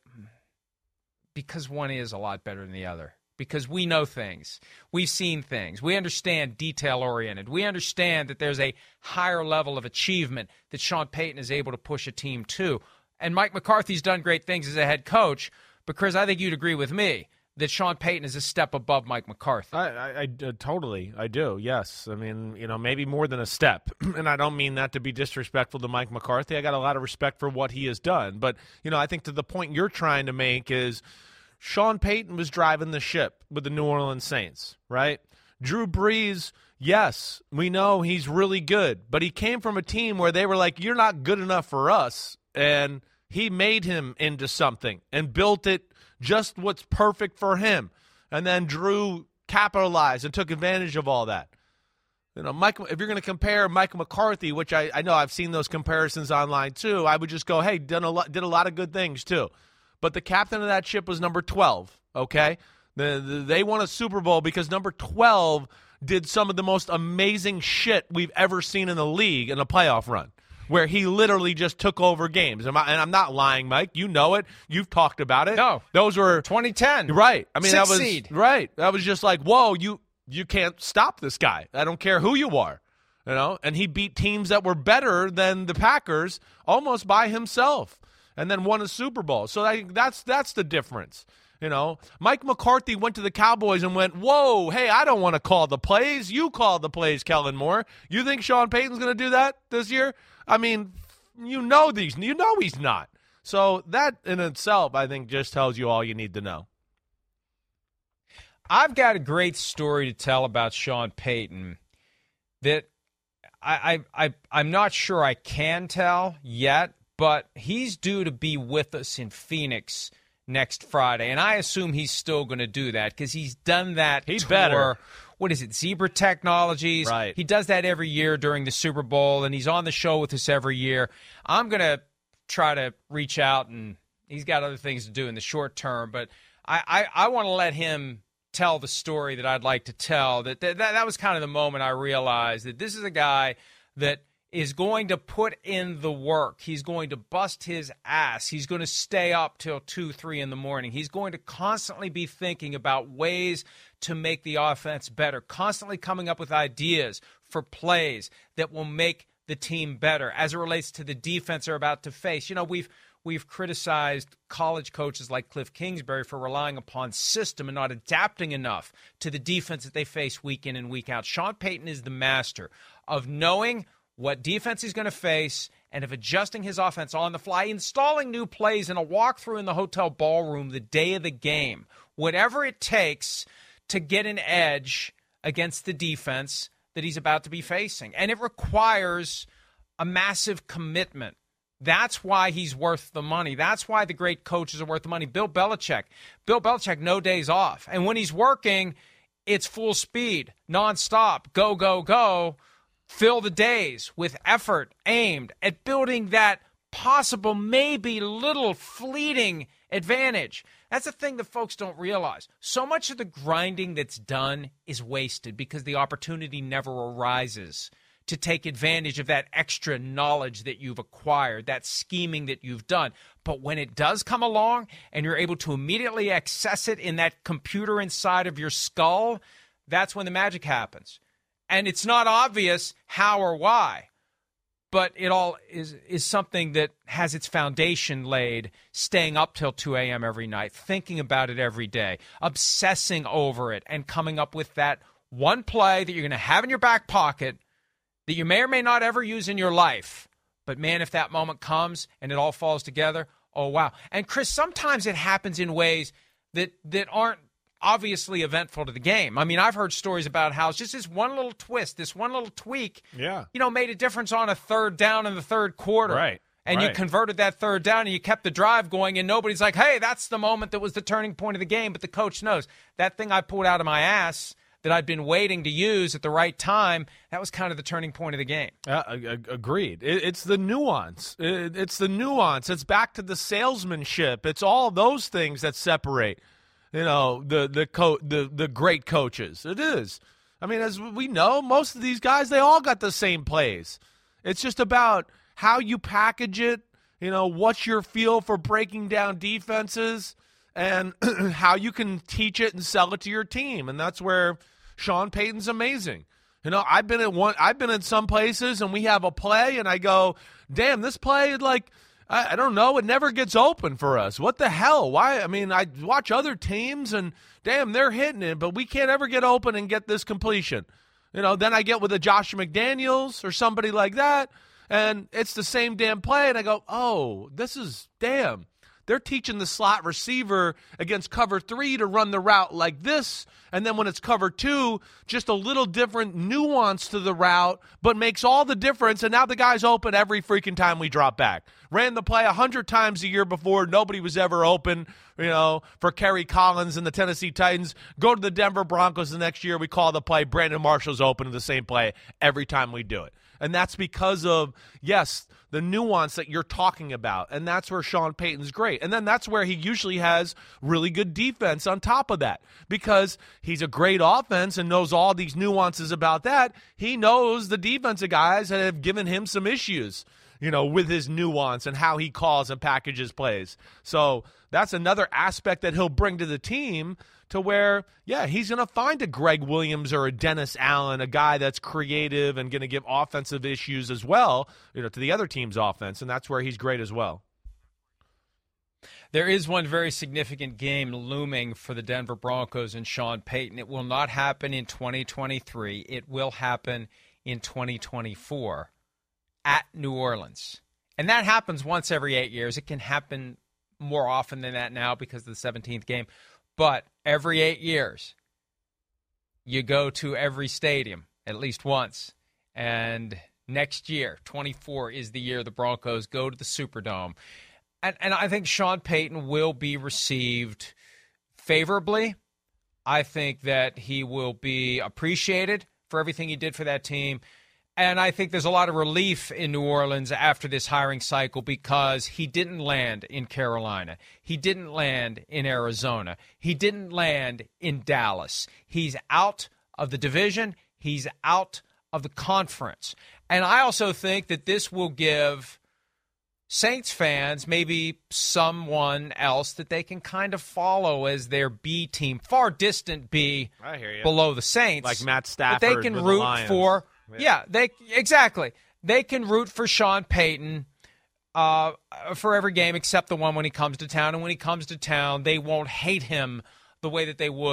because one is a lot better than the other. Because we know things. We've seen things. We understand detail-oriented. We understand that there's a higher level of achievement that Sean Payton is able to push a team to. And Mike McCarthy's done great things as a head coach, because I think you'd agree with me that Sean Payton is a step above Mike McCarthy. I, I, I uh, totally, I do, yes. I mean, you know, maybe more than a step. And I don't mean that to be disrespectful to Mike McCarthy. I got a lot of respect for what he has done. But, you know, I think to the point you're trying to make is Sean Payton was driving the ship with the New Orleans Saints, right? Drew Brees, yes, we know he's really good. But he came from a team where they were like, you're not good enough for us. And he made him into something and built it just what's perfect for him. And then Drew capitalized and took advantage of all that. You know, Mike, if you're going to compare Mike McCarthy, which I, I know I've seen those comparisons online too, I would just go, hey, done a lot, did a lot of good things too. But the captain of that ship was number twelve, okay? The, the, they won a Super Bowl because number twelve did some of the most amazing shit we've ever seen in the league in a playoff run, where he literally just took over games. And I'm not lying, Mike. You know it. You've talked about it. No. Those were twenty ten. Right. I mean, Six that was seed. Right. That was just like, whoa, you you can't stop this guy. I don't care who you are. You know, and he beat teams that were better than the Packers almost by himself, and then won a Super Bowl. So I, that's that's the difference. You know, Mike McCarthy went to the Cowboys and went, whoa, hey, I don't want to call the plays. You call the plays, Kellen Moore. You think Sean Payton's going to do that this year? I mean, you know these. You know he's not. So that in itself, I think, just tells you all you need to know. I've got a great story to tell about Sean Payton that I, I, I, I'm not sure I can tell yet, but he's due to be with us in Phoenix next Friday, and I assume he's still going to do that because he's done that He's tour. better. What is it, Zebra Technologies? Right. He does that every year during the Super Bowl, and he's on the show with us every year. I'm going to try to reach out, and he's got other things to do in the short term, but I, I, I want to let him tell the story that I'd like to tell. That, that that was kind of the moment I realized that this is a guy that is going to put in the work. He's going to bust his ass. He's going to stay up till two, three in the morning. He's going to constantly be thinking about ways to make the offense better, constantly coming up with ideas for plays that will make the team better as it relates to the defense they're about to face. You know, we've we've criticized college coaches like Cliff Kingsbury for relying upon system and not adapting enough to the defense that they face week in and week out. Sean Payton is the master of knowing what defense he's going to face, and of adjusting his offense on the fly, installing new plays in a walkthrough in the hotel ballroom the day of the game whatever it takes to get an edge against the defense that he's about to be facing. And it requires a massive commitment. That's why he's worth the money. That's why the great coaches are worth the money. Bill Belichick. Bill Belichick, no days off. And when he's working, it's full speed, nonstop, go, go, go. Fill the days with effort aimed at building that possible, maybe little fleeting advantage. That's the thing that folks don't realize. So much of the grinding that's done is wasted because the opportunity never arises to take advantage of that extra knowledge that you've acquired, that scheming that you've done. But when it does come along and you're able to immediately access it in that computer inside of your skull, that's when the magic happens. And it's not obvious how or why, but it all is, is something that has its foundation laid, staying up till two a.m. every night, thinking about it every day, obsessing over it, and coming up with that one play that you're going to have in your back pocket that you may or may not ever use in your life. But, man, if that moment comes and it all falls together, oh, wow. And, Chris, sometimes it happens in ways that, that aren't obviously eventful to the game. I mean, I've heard stories about how it's just this one little twist, this one little tweak, yeah. you know, made a difference on a third down in the third quarter. Right. And right. you converted that third down and you kept the drive going, and nobody's like, hey, that's the moment that was the turning point of the game. But the coach knows that thing I pulled out of my ass that I'd been waiting to use at the right time, that was kind of the turning point of the game. Uh, agreed. It, it's the nuance. It, it's the nuance. It's back to the salesmanship. It's all those things that separate, you know, the the co- the the great coaches. It is. I mean, as we know, most of these guys, they all got the same plays. It's just about how you package it, you know, what's your feel for breaking down defenses, and how you can teach it and sell it to your team. And that's where Sean Payton's amazing. You know, I've been at one I've been in some places and we have a play and I go, damn, this play, like, I, I don't know, it never gets open for us. What the hell? Why? I mean, I watch other teams and damn, they're hitting it, but we can't ever get open and get this completion. You know, then I get with a Josh McDaniels or somebody like that, and it's the same damn play, and I go, oh, this is damn. They're teaching the slot receiver against cover three to run the route like this, and then when it's cover two, just a little different nuance to the route, but makes all the difference, and now the guy's open every freaking time we drop back. Ran the play a hundred times a year before. Nobody was ever open, you know, for Kerry Collins and the Tennessee Titans. Go to the Denver Broncos the next year, we call the play, Brandon Marshall's open to the same play every time we do it. And that's because of, yes, the nuance that you're talking about. And that's where Sean Payton's great. And then that's where he usually has really good defense on top of that. Because he's a great offense and knows all these nuances about that. He knows the defensive guys that have given him some issues, you know, with his nuance and how he calls and packages plays. So that's another aspect that he'll bring to the team, to where, yeah, he's going to find a Greg Williams or a Dennis Allen, a guy that's creative and going to give offensive issues as well, you know, to the other team's offense, and that's where he's great as well. There is one very significant game looming for the Denver Broncos and Sean Payton. It will not happen in twenty twenty-three. It will happen in twenty twenty-four at New Orleans. And that happens once every eight years. It can happen more often than that now because of the seventeenth game. But every eight years, you go to every stadium at least once. And next year, twenty-four, is the year the Broncos go to the Superdome. And, and I think Sean Payton will be received favorably. I think that he will be appreciated for everything he did for that team. And I think there's a lot of relief in New Orleans after this hiring cycle because he didn't land in Carolina. He didn't land in Arizona. He didn't land in Dallas. He's out of the division. He's out of the conference. And I also think that this will give Saints fans maybe someone else that they can kind of follow as their B team, far distant B I hear you. below the Saints. Like Matt Stafford. But they can with root the Lions. for Yeah. yeah, they exactly. They can root for Sean Payton uh, for every game except the one when he comes to town. And when he comes to town, they won't hate him the way that they would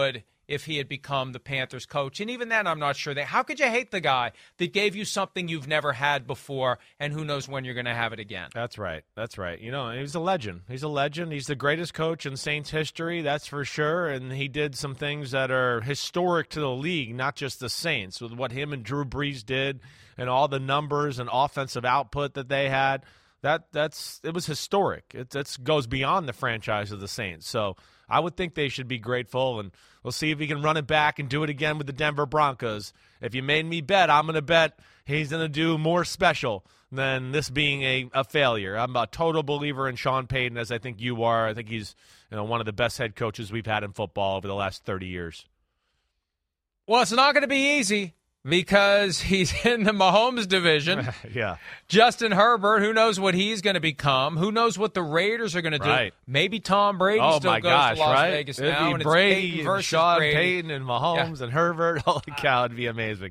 if he had become the Panthers coach. And even then, I'm not sure that. How could you hate the guy that gave you something you've never had before, and who knows when you're going to have it again? That's right. That's right. You know, he's a legend. He's a legend. He's the greatest coach in Saints history, that's for sure. And he did some things that are historic to the league, not just the Saints, with what him and Drew Brees did and all the numbers and offensive output that they had. That that's it was historic. It that's, goes beyond the franchise of the Saints. So I would think they should be grateful, and we'll see if he can run it back and do it again with the Denver Broncos. If you made me bet, I'm going to bet he's going to do more special than this being a, a failure. I'm a total believer in Sean Payton, as I think you are. I think he's you know one of the best head coaches we've had in football over the last thirty years. Well, it's not going to be easy, because he's in the Mahomes division. Yeah. Justin Herbert, who knows what he's going to become? Who knows what the Raiders are going to do? Right. Maybe Tom Brady oh still my goes gosh, to Las right? Vegas It'd now. Be and Brady it's Peyton and versus Sean Brady. Payton and Mahomes Yeah. and Herbert. Holy cow, it'd be amazing.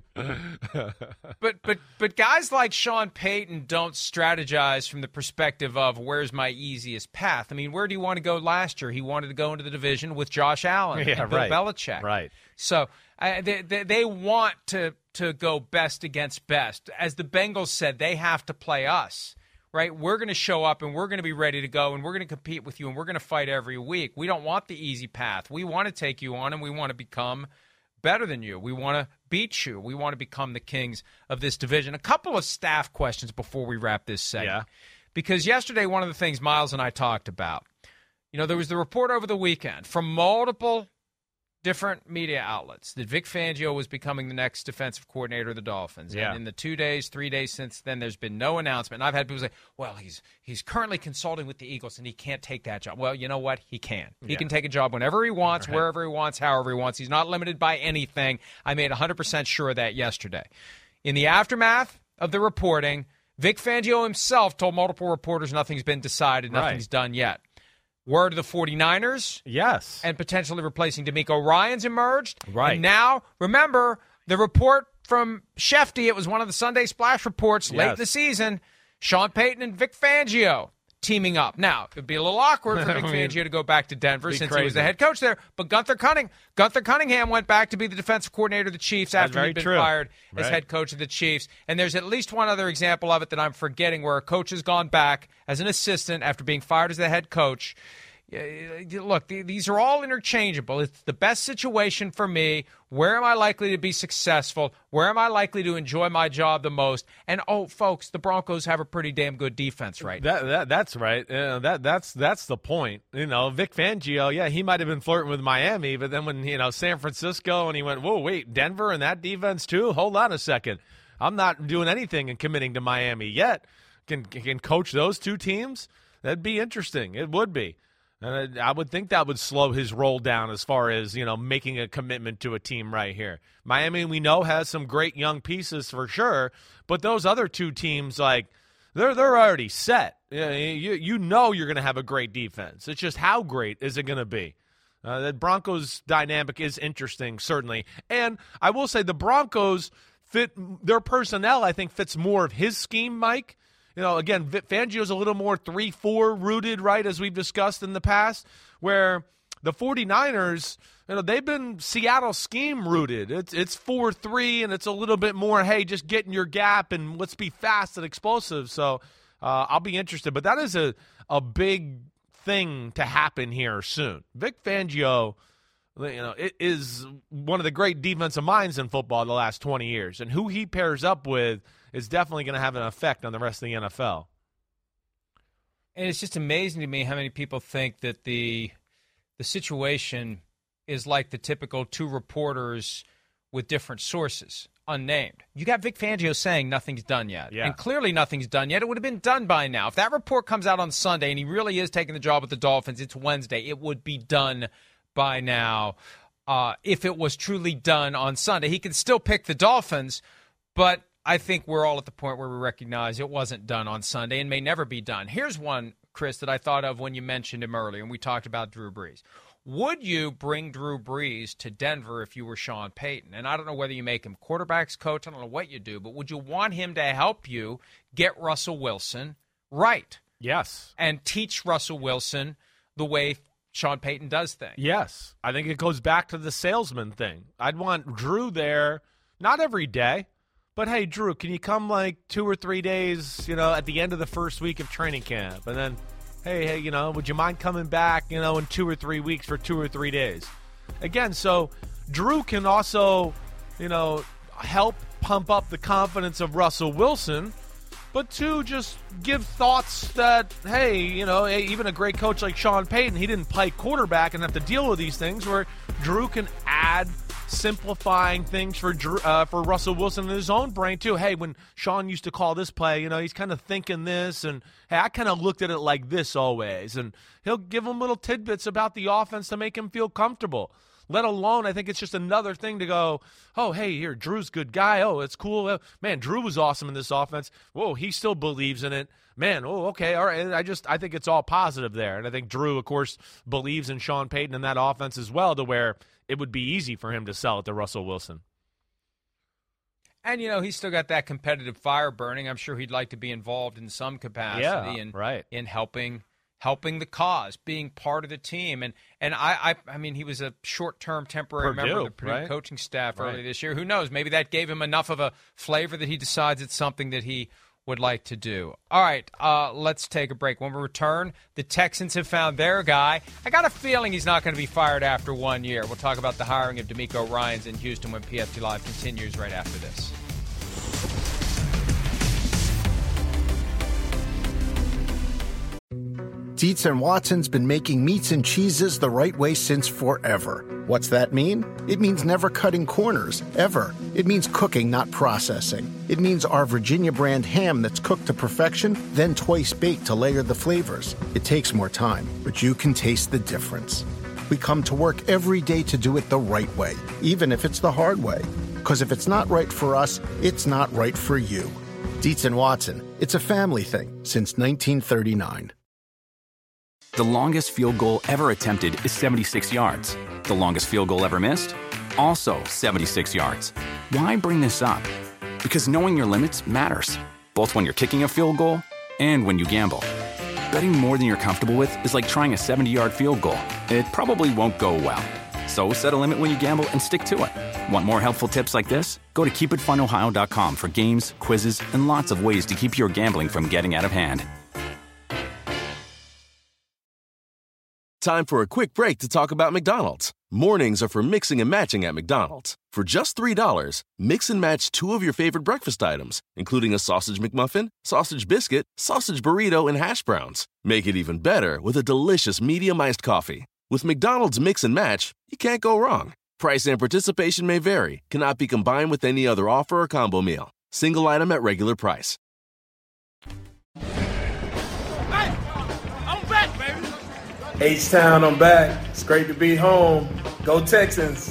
But but but guys like Sean Payton don't strategize from the perspective of where's my easiest path. I mean, where do you want to go last year? He wanted to go into the division with Josh Allen Yeah, and Bill right. Belichick. Right. So uh, they, they they want to to go best against best. As the Bengals said, they have to play us. Right? We're going to show up and we're going to be ready to go and we're going to compete with you and we're going to fight every week. We don't want the easy path. We want to take you on and we want to become better than you. We want to beat you. We want to become the kings of this division. A couple of staff questions before we wrap this segment. Yeah. Because yesterday, one of the things Miles and I talked about, you know, there was the report over the weekend from multiple different media outlets that Vic Fangio was becoming the next defensive coordinator of the Dolphins. Yeah. And in the two days, three days since then, there's been no announcement. And I've had people say, well, he's he's currently consulting with the Eagles and he can't take that job. Well, you know what? He can. He Yeah. can take a job whenever he wants, Right. wherever he wants, however he wants. He's not limited by anything. I made one hundred percent sure of that yesterday. In the aftermath of the reporting, Vic Fangio himself told multiple reporters nothing's been decided, nothing's Right. done yet. Word of the 49ers Yes. and potentially replacing D'Amico Ryans emerged. Right. And now, remember, the report from Shefty, it was one of the Sunday Splash reports late Yes. in the season, Sean Payton and Vic Fangio teaming up. Now, it would be a little awkward for Vic I mean, Fangio to go back to Denver be since he was the crazy. head coach there, but Gunther Cunning, Gunther Cunningham went back to be the defensive coordinator of the Chiefs That's after very he'd been true. fired as Right. head coach of the Chiefs. And there's at least one other example of it that I'm forgetting where a coach has gone back as an assistant after being fired as the head coach. Yeah, look, th- these are all interchangeable. It's the best situation for me. Where am I likely to be successful? Where am I likely to enjoy my job the most? And, oh, folks, the Broncos have a pretty damn good defense right now. That, that that's right. Uh, that that's that's the point. You know, Vic Fangio, yeah, he might have been flirting with Miami, but then when you know San Francisco and he went, whoa, wait, Denver and that defense too. Hold on a second, I'm not doing anything and committing to Miami yet. Can can coach those two teams? That'd be interesting. It would be. And I would think that would slow his roll down as far as, you know, making a commitment to a team right here. Miami, we know, has some great young pieces for sure, but those other two teams, like, they're they're already set. You you, you know you're going to have a great defense. It's just how great is it going to be? Uh, the Broncos dynamic is interesting, certainly. And I will say the Broncos fit their personnel, I think, fits more of his scheme, Mike. You know, again, Fangio's a little more three four rooted, right, as we've discussed in the past, where the 49ers, you know, they've been Seattle scheme rooted. It's it's four three, and it's a little bit more, hey, just get in your gap and let's be fast and explosive. So uh, I'll be interested. But that is a, a big thing to happen here soon. Vic Fangio, you know, it is one of the great defensive minds in football the last twenty years, and who he pairs up with is definitely going to have an effect on the rest of the N F L. And it's just amazing to me how many people think that the the situation is like the typical two reporters with different sources, unnamed. You got Vic Fangio saying nothing's done yet. Yeah. And clearly nothing's done yet. It would have been done by now. If that report comes out on Sunday and he really is taking the job with the Dolphins, it's Wednesday, it would be done by now. Uh, if it was truly done on Sunday, he could still pick the Dolphins, but I think we're all at the point where we recognize it wasn't done on Sunday and may never be done. Here's one, Chris, that I thought of when you mentioned him earlier, and we talked about Drew Brees. Would you bring Drew Brees to Denver if you were Sean Payton? And I don't know whether you make him quarterbacks coach. I don't know what you do, but would you want him to help you get Russell Wilson right? Yes. And teach Russell Wilson the way Sean Payton does things. Yes. I think it goes back to the salesman thing. I'd want Drew there, not every day, but hey, Drew, can you come like two or three days, you know, at the end of the first week of training camp? And then, hey, hey, you know, would you mind coming back, you know, in two or three weeks for two or three days? Again, so Drew can also, you know, help pump up the confidence of Russell Wilson, but two, just give thoughts that, hey, you know, even a great coach like Sean Payton, he didn't play quarterback and have to deal with these things, where Drew can add simplifying things for Drew, uh, for Russell Wilson in his own brain too. Hey, when Sean used to call this play, you know, he's kind of thinking this, and hey, I kind of looked at it like this always, and he'll give him little tidbits about the offense to make him feel comfortable. Let alone, I think it's just another thing to go, oh, hey, here, Drew's a good guy. Oh, it's cool. Man, Drew was awesome in this offense. Whoa, he still believes in it. Man, oh, okay, all right. I just, I think it's all positive there. And I think Drew, of course, believes in Sean Payton and that offense as well, to where it would be easy for him to sell it to Russell Wilson. And, you know, he's still got that competitive fire burning. I'm sure he'd like to be involved in some capacity yeah, in, right. in helping helping the cause, being part of the team. And and I I, I mean, he was a short-term temporary Purdue, member of the Purdue right? coaching staff Right. earlier this year. Who knows? Maybe that gave him enough of a flavor that he decides it's something that he would like to do. All right, uh, let's take a break. When we return, the Texans have found their guy. I got a feeling he's not going to be fired after one year. We'll talk about the hiring of DeMeco Ryans in Houston when P F T Live continues right after this. Dietz and Watson's been making meats and cheeses the right way since forever. What's that mean? It means never cutting corners, ever. It means cooking, not processing. It means our Virginia brand ham that's cooked to perfection, then twice baked to layer the flavors. It takes more time, but you can taste the difference. We come to work every day to do it the right way, even if it's the hard way. Because if it's not right for us, it's not right for you. Dietz and Watson, it's a family thing since nineteen thirty-nine. The longest field goal ever attempted is seventy-six yards. The longest field goal ever missed? Also seventy-six yards. Why bring this up? Because knowing your limits matters, both when you're kicking a field goal and when you gamble. Betting more than you're comfortable with is like trying a seventy-yard field goal. It probably won't go well. So set a limit when you gamble and stick to it. Want more helpful tips like this? Go to keep it fun ohio dot com for games, quizzes, and lots of ways to keep your gambling from getting out of hand. Time for a quick break to talk about McDonald's. Mornings are for mixing and matching at McDonald's. For just three dollars, mix and match two of your favorite breakfast items, including a sausage McMuffin, sausage biscuit, sausage burrito, and hash browns. Make it even better with a delicious medium iced coffee. With McDonald's Mix and Match, you can't go wrong. Price and participation may vary. Cannot be combined with any other offer or combo meal. Single item at regular price. Hey, I'm back, baby. H-Town, I'm back. It's great to be home. Go Texans.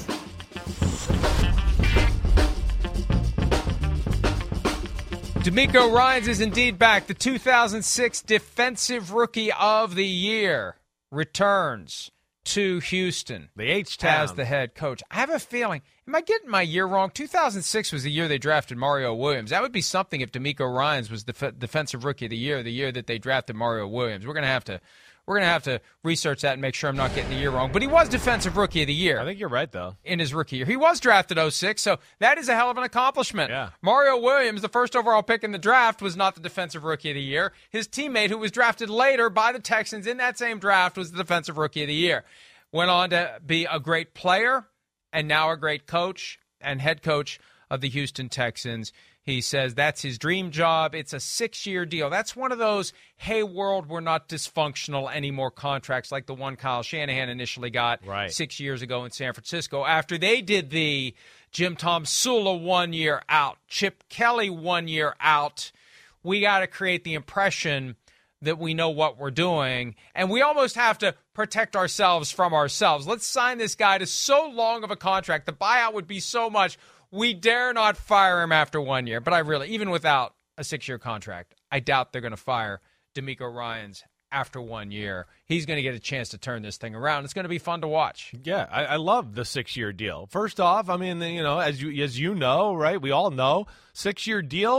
DeMeco Ryans is indeed back. The two thousand six Defensive Rookie of the Year returns to Houston. The H-Town. As the head coach. I have a feeling, am I getting my year wrong? two thousand six was the year they drafted Mario Williams. That would be something if DeMeco Ryans was the def- Defensive Rookie of the Year, the year that they drafted Mario Williams. We're going to have to We're going to have to research that and make sure I'm not getting the year wrong. But he was Defensive Rookie of the Year. I think you're right, though. In his rookie year. He was drafted oh six, so that is a hell of an accomplishment. Yeah. Mario Williams, the first overall pick in the draft, was not the Defensive Rookie of the Year. His teammate, who was drafted later by the Texans in that same draft, was the Defensive Rookie of the Year. Went on to be a great player and now a great coach and head coach of the Houston Texans. He says that's his dream job. It's a six-year deal. That's one of those, hey, world, we're not dysfunctional anymore contracts like the one Kyle Shanahan initially got right. six years ago in San Francisco after they did the Jim Tomsula one year out, Chip Kelly one year out. We got to create the impression that we know what we're doing, and we almost have to protect ourselves from ourselves. Let's sign this guy to so long of a contract. The buyout would be so much. We dare not fire him after one year. But I really, even without a six-year contract, I doubt they're going to fire DeMeco Ryans after one year. He's going to get a chance to turn this thing around. It's going to be fun to watch. Yeah, I, I love the six-year deal. First off, I mean, you know, as you as you know, right, we all know, six-year deal,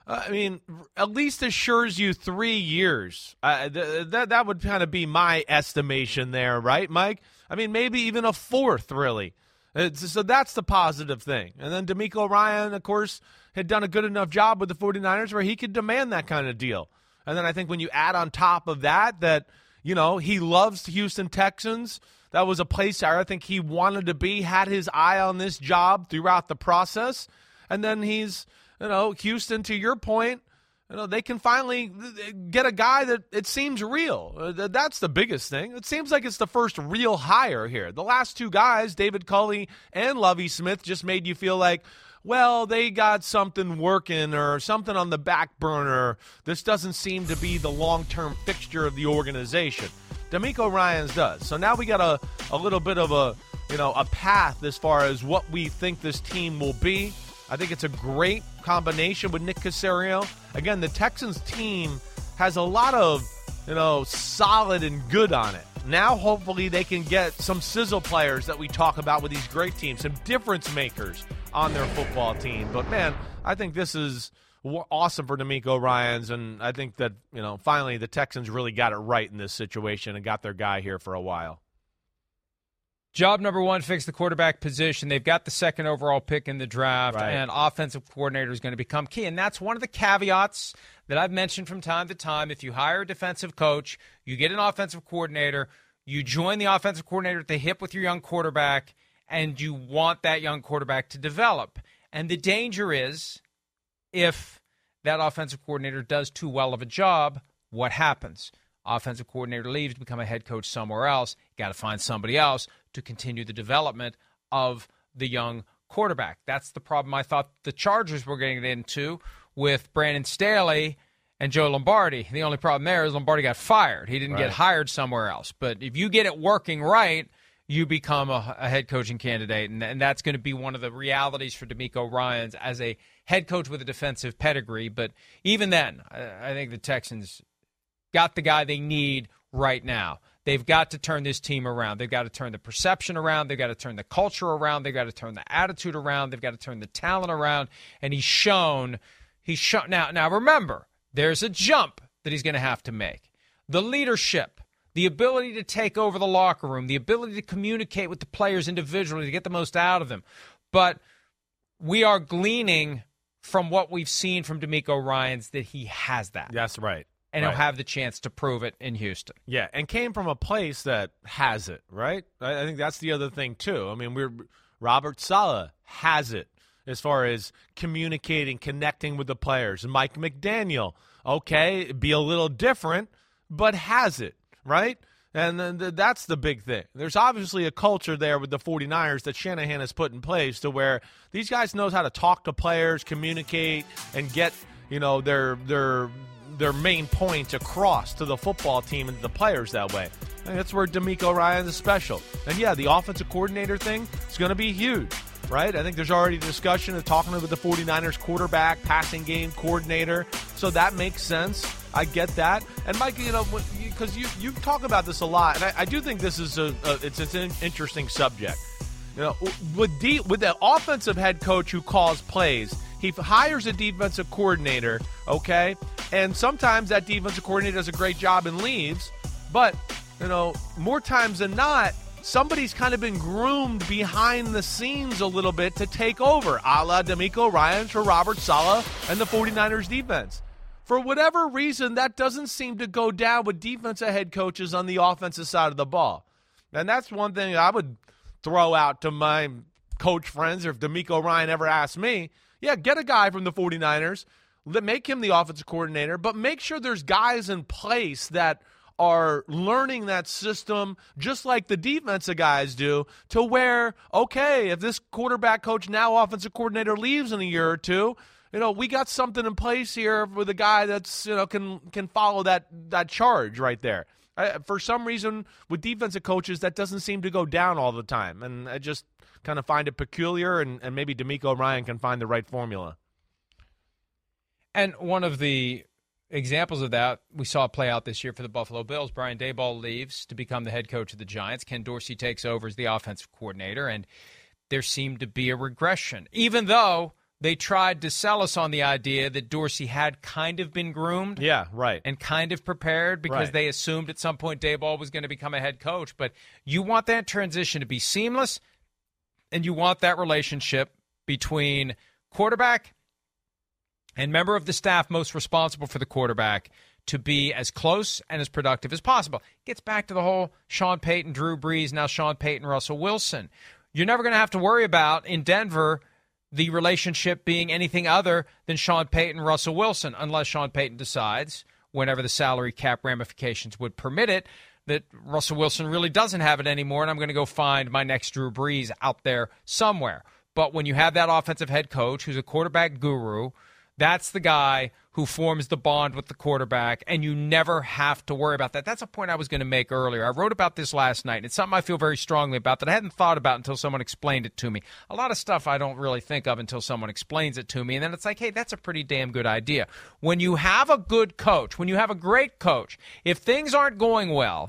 I mean, at least assures you three years. Uh, th- that that would kind of be my estimation there, right, Mike? I mean, maybe even a fourth, really. It's, so that's the positive thing. And then DeMeco Ryan, of course, had done a good enough job with the 49ers where he could demand that kind of deal. And then I think when you add on top of that that, you know, he loves the Houston Texans. That was a place where I think he wanted to be, had his eye on this job throughout the process. And then he's, you know, Houston, to your point, you know, they can finally get a guy that it seems real. Uh, that's the biggest thing. It seems like it's the first real hire here. The last two guys, David Culley and Lovie Smith, just made you feel like, well, they got something working or something on the back burner. This doesn't seem to be the long-term fixture of the organization. DeMeco Ryans does. So now we got a, a little bit of a, you know, a path as far as what we think this team will be. I think it's a great combination with Nick Caserio. Again, the Texans team has a lot of, you know, solid and good on it. Now, hopefully, they can get some sizzle players that we talk about with these great teams, some difference makers on their football team. But, man, I think this is awesome for DeMeco Ryans, and I think that, you know, finally the Texans really got it right in this situation and got their guy here for a while. Job number one, fix the quarterback position. They've got the second overall pick in the draft, right. And offensive coordinator is going to become key. And that's one of the caveats that I've mentioned from time to time. If you hire a defensive coach, you get an offensive coordinator, you join the offensive coordinator at the hip with your young quarterback, and you want that young quarterback to develop. And the danger is if that offensive coordinator does too well of a job, what happens? Offensive coordinator leaves to become a head coach somewhere else. You got to find somebody else to continue the development of the young quarterback. That's the problem I thought the Chargers were getting into with Brandon Staley and Joe Lombardi. The only problem there is Lombardi got fired. He didn't right. get hired somewhere else. But if you get it working right, you become a, a head coaching candidate, and, and that's going to be one of the realities for DeMeco Ryans as a head coach with a defensive pedigree. But even then, I, I think the Texans got the guy they need right now. They've got to turn this team around. They've got to turn the perception around. They've got to turn the culture around. They've got to turn the attitude around. They've got to turn the talent around. And he's shown, he's shown. Now, now remember, there's a jump that he's going to have to make. The leadership, the ability to take over the locker room, the ability to communicate with the players individually to get the most out of them. But we are gleaning from what we've seen from DeMeco Ryans that he has that. That's right. And right. he'll have the chance to prove it in Houston. Yeah, and came from a place that has it, right? I, I think that's the other thing, too. I mean, we're Robert Saleh has it as far as communicating, connecting with the players. Mike McDaniel, okay, be a little different, but has it, right? And then that's the big thing. There's obviously a culture there with the 49ers that Shanahan has put in place to where these guys knows how to talk to players, communicate, and get, you know, their their their main points across to the football team and the players that way. And that's where DeMeco Ryan is special. And, yeah, the offensive coordinator thing is going to be huge, right? I think there's already discussion of talking with the 49ers quarterback, passing game coordinator, so that makes sense. I get that. And, Mike, you know, because you, you talk about this a lot, and I, I do think this is a, a it's, it's an interesting subject. You know, with, de- with the offensive head coach who calls plays, he hires a defensive coordinator, okay? And sometimes that defensive coordinator does a great job and leaves. But, you know, more times than not, somebody's kind of been groomed behind the scenes a little bit to take over, a la DeMeco Ryans for Robert Saleh and the 49ers defense. For whatever reason, that doesn't seem to go down with defensive head coaches on the offensive side of the ball. And that's one thing I would throw out to my coach friends, or if DeMeco Ryan ever asked me, yeah, get a guy from the 49ers, make him the offensive coordinator, but make sure there's guys in place that are learning that system just like the defensive guys do, to where, okay, if this quarterback coach, now offensive coordinator, leaves in a year or two, you know, we got something in place here with a guy that's, you know, can can follow that that charge right there. I, for some reason, with defensive coaches, that doesn't seem to go down all the time, and I just kind of find it peculiar, and, and maybe DeMeco Ryan can find the right formula. And one of the examples of that we saw play out this year for the Buffalo Bills. Brian Daboll leaves to become the head coach of the Giants. Ken Dorsey takes over as the offensive coordinator, and there seemed to be a regression, even though they tried to sell us on the idea that Dorsey had kind of been groomed. Yeah, right. And kind of prepared because Right. they assumed at some point Daboll was going to become a head coach. But you want that transition to be seamless, and you want that relationship between quarterback and member of the staff most responsible for the quarterback to be as close and as productive as possible. Gets back to the whole Sean Payton, Drew Brees, now Sean Payton, Russell Wilson. You're never going to have to worry about, in Denver, the relationship being anything other than Sean Payton, Russell Wilson, unless Sean Payton decides, whenever the salary cap ramifications would permit it, that Russell Wilson really doesn't have it anymore, and I'm going to go find my next Drew Brees out there somewhere. But when you have that offensive head coach who's a quarterback guru, that's the guy who forms the bond with the quarterback, and you never have to worry about that. That's a point I was going to make earlier. I wrote about this last night, and it's something I feel very strongly about that I hadn't thought about until someone explained it to me. A lot of stuff I don't really think of until someone explains it to me, and then it's like, hey, that's a pretty damn good idea. When you have a good coach, when you have a great coach, if things aren't going well,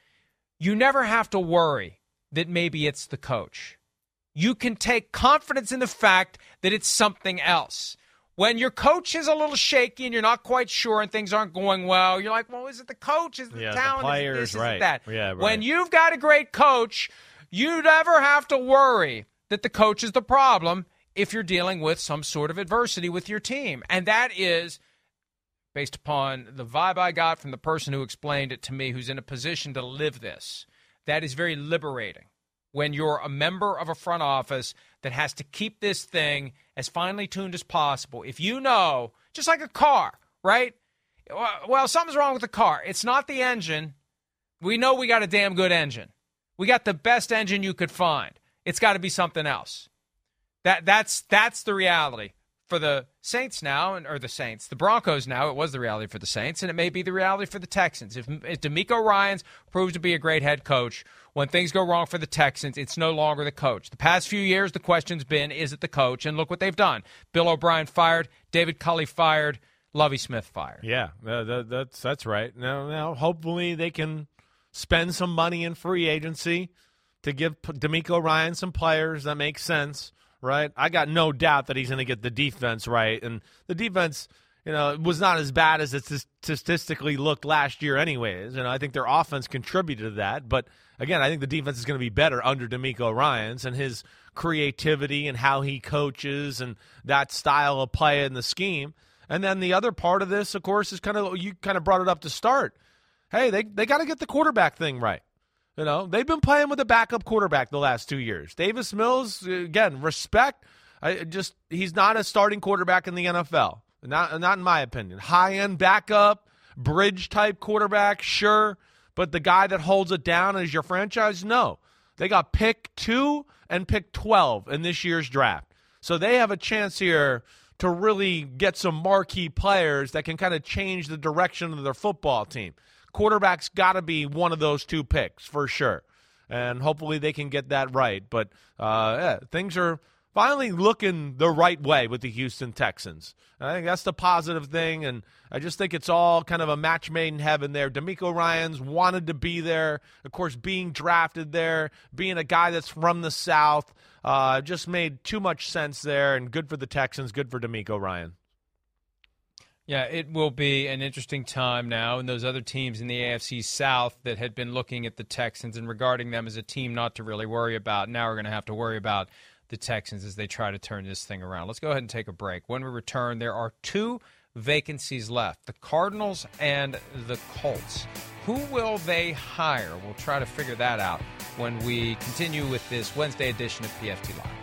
you never have to worry that maybe it's the coach. You can take confidence in the fact that it's something else. When your coach is a little shaky and you're not quite sure and things aren't going well, you're like, well, is it the coach? Is it the Yeah, the talent? players, is it this? Is right. it that? Yeah, right. When you've got a great coach, you never have to worry that the coach is the problem if you're dealing with some sort of adversity with your team. And that is, based upon the vibe I got from the person who explained it to me, who's in a position to live this, that is very liberating. When you're a member of a front office that has to keep this thing as finely tuned as possible. If you know, just like a car, right? Well, something's wrong with the car. It's not the engine. We know we got a damn good engine. We got the best engine you could find. It's got to be something else. That that's that's the reality for the Saints now, and or the Saints, the Broncos now. It was the reality for the Saints, and it may be the reality for the Texans. If, if DeMeco Ryans proves to be a great head coach, when things go wrong for the Texans, it's no longer the coach. The past few years, the question's been, is it the coach? And look what they've done. Bill O'Brien fired, David Culley fired, Lovie Smith fired. Yeah, uh, that, that's that's right. Now, now, hopefully they can spend some money in free agency to give DeMeco Ryan some players that make sense. Right, I got no doubt that he's going to get the defense right, and the defense, you know, was not as bad as it statistically looked last year, anyways. And I think their offense contributed to that. But again, I think the defense is going to be better under DeMeco Ryans and his creativity and how he coaches and that style of play in the scheme. And then the other part of this, of course, is kind of you kind of brought it up to start. Hey, they they got to get the quarterback thing right. You know, they've been playing with a backup quarterback the last two years. Davis Mills, again, respect. I just he's not a starting quarterback in the N F L. Not, not in my opinion. High-end backup, bridge-type quarterback, sure. But the guy that holds it down is your franchise? No. They got pick two and pick twelve in this year's draft. So they have a chance here to really get some marquee players that can kind of change the direction of their football team. Quarterback's got to be one of those two picks for sure, and hopefully they can get that right. But uh, yeah, things are finally looking the right way with the Houston Texans. And I think that's the positive thing, and I just think it's all kind of a match made in heaven there. DeMeco Ryans wanted to be there. Of course, being drafted there, being a guy that's from the South, uh, just made too much sense there, and good for the Texans, good for DeMeco Ryan. Yeah, it will be an interesting time now, and those other teams in the A F C South that had been looking at the Texans and regarding them as a team not to really worry about, now we're going to have to worry about the Texans as they try to turn this thing around. Let's go ahead and take a break. When we return, there are two vacancies left, the Cardinals and the Colts. Who will they hire? We'll try to figure that out when we continue with this Wednesday edition of P F T Live.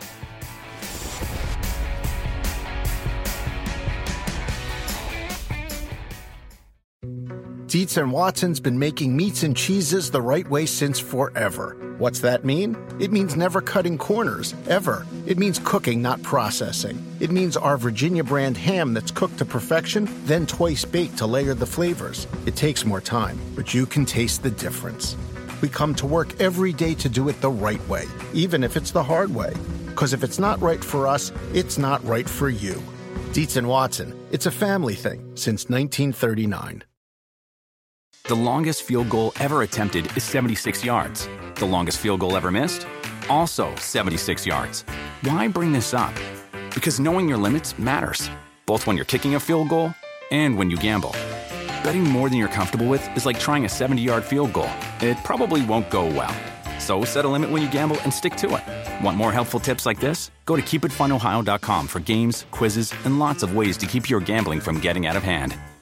Dietz and Watson's been making meats and cheeses the right way since forever. What's that mean? It means never cutting corners, ever. It means cooking, not processing. It means our Virginia brand ham that's cooked to perfection, then twice baked to layer the flavors. It takes more time, but you can taste the difference. We come to work every day to do it the right way, even if it's the hard way. Because if it's not right for us, it's not right for you. Dietz and Watson, it's a family thing since nineteen thirty-nine. The longest field goal ever attempted is seventy-six yards. The longest field goal ever missed? Also seventy-six yards. Why bring this up? Because knowing your limits matters, both when you're kicking a field goal and when you gamble. Betting more than you're comfortable with is like trying a seventy-yard field goal. It probably won't go well. So set a limit when you gamble and stick to it. Want more helpful tips like this? Go to keep it fun ohio dot com for games, quizzes, and lots of ways to keep your gambling from getting out of hand.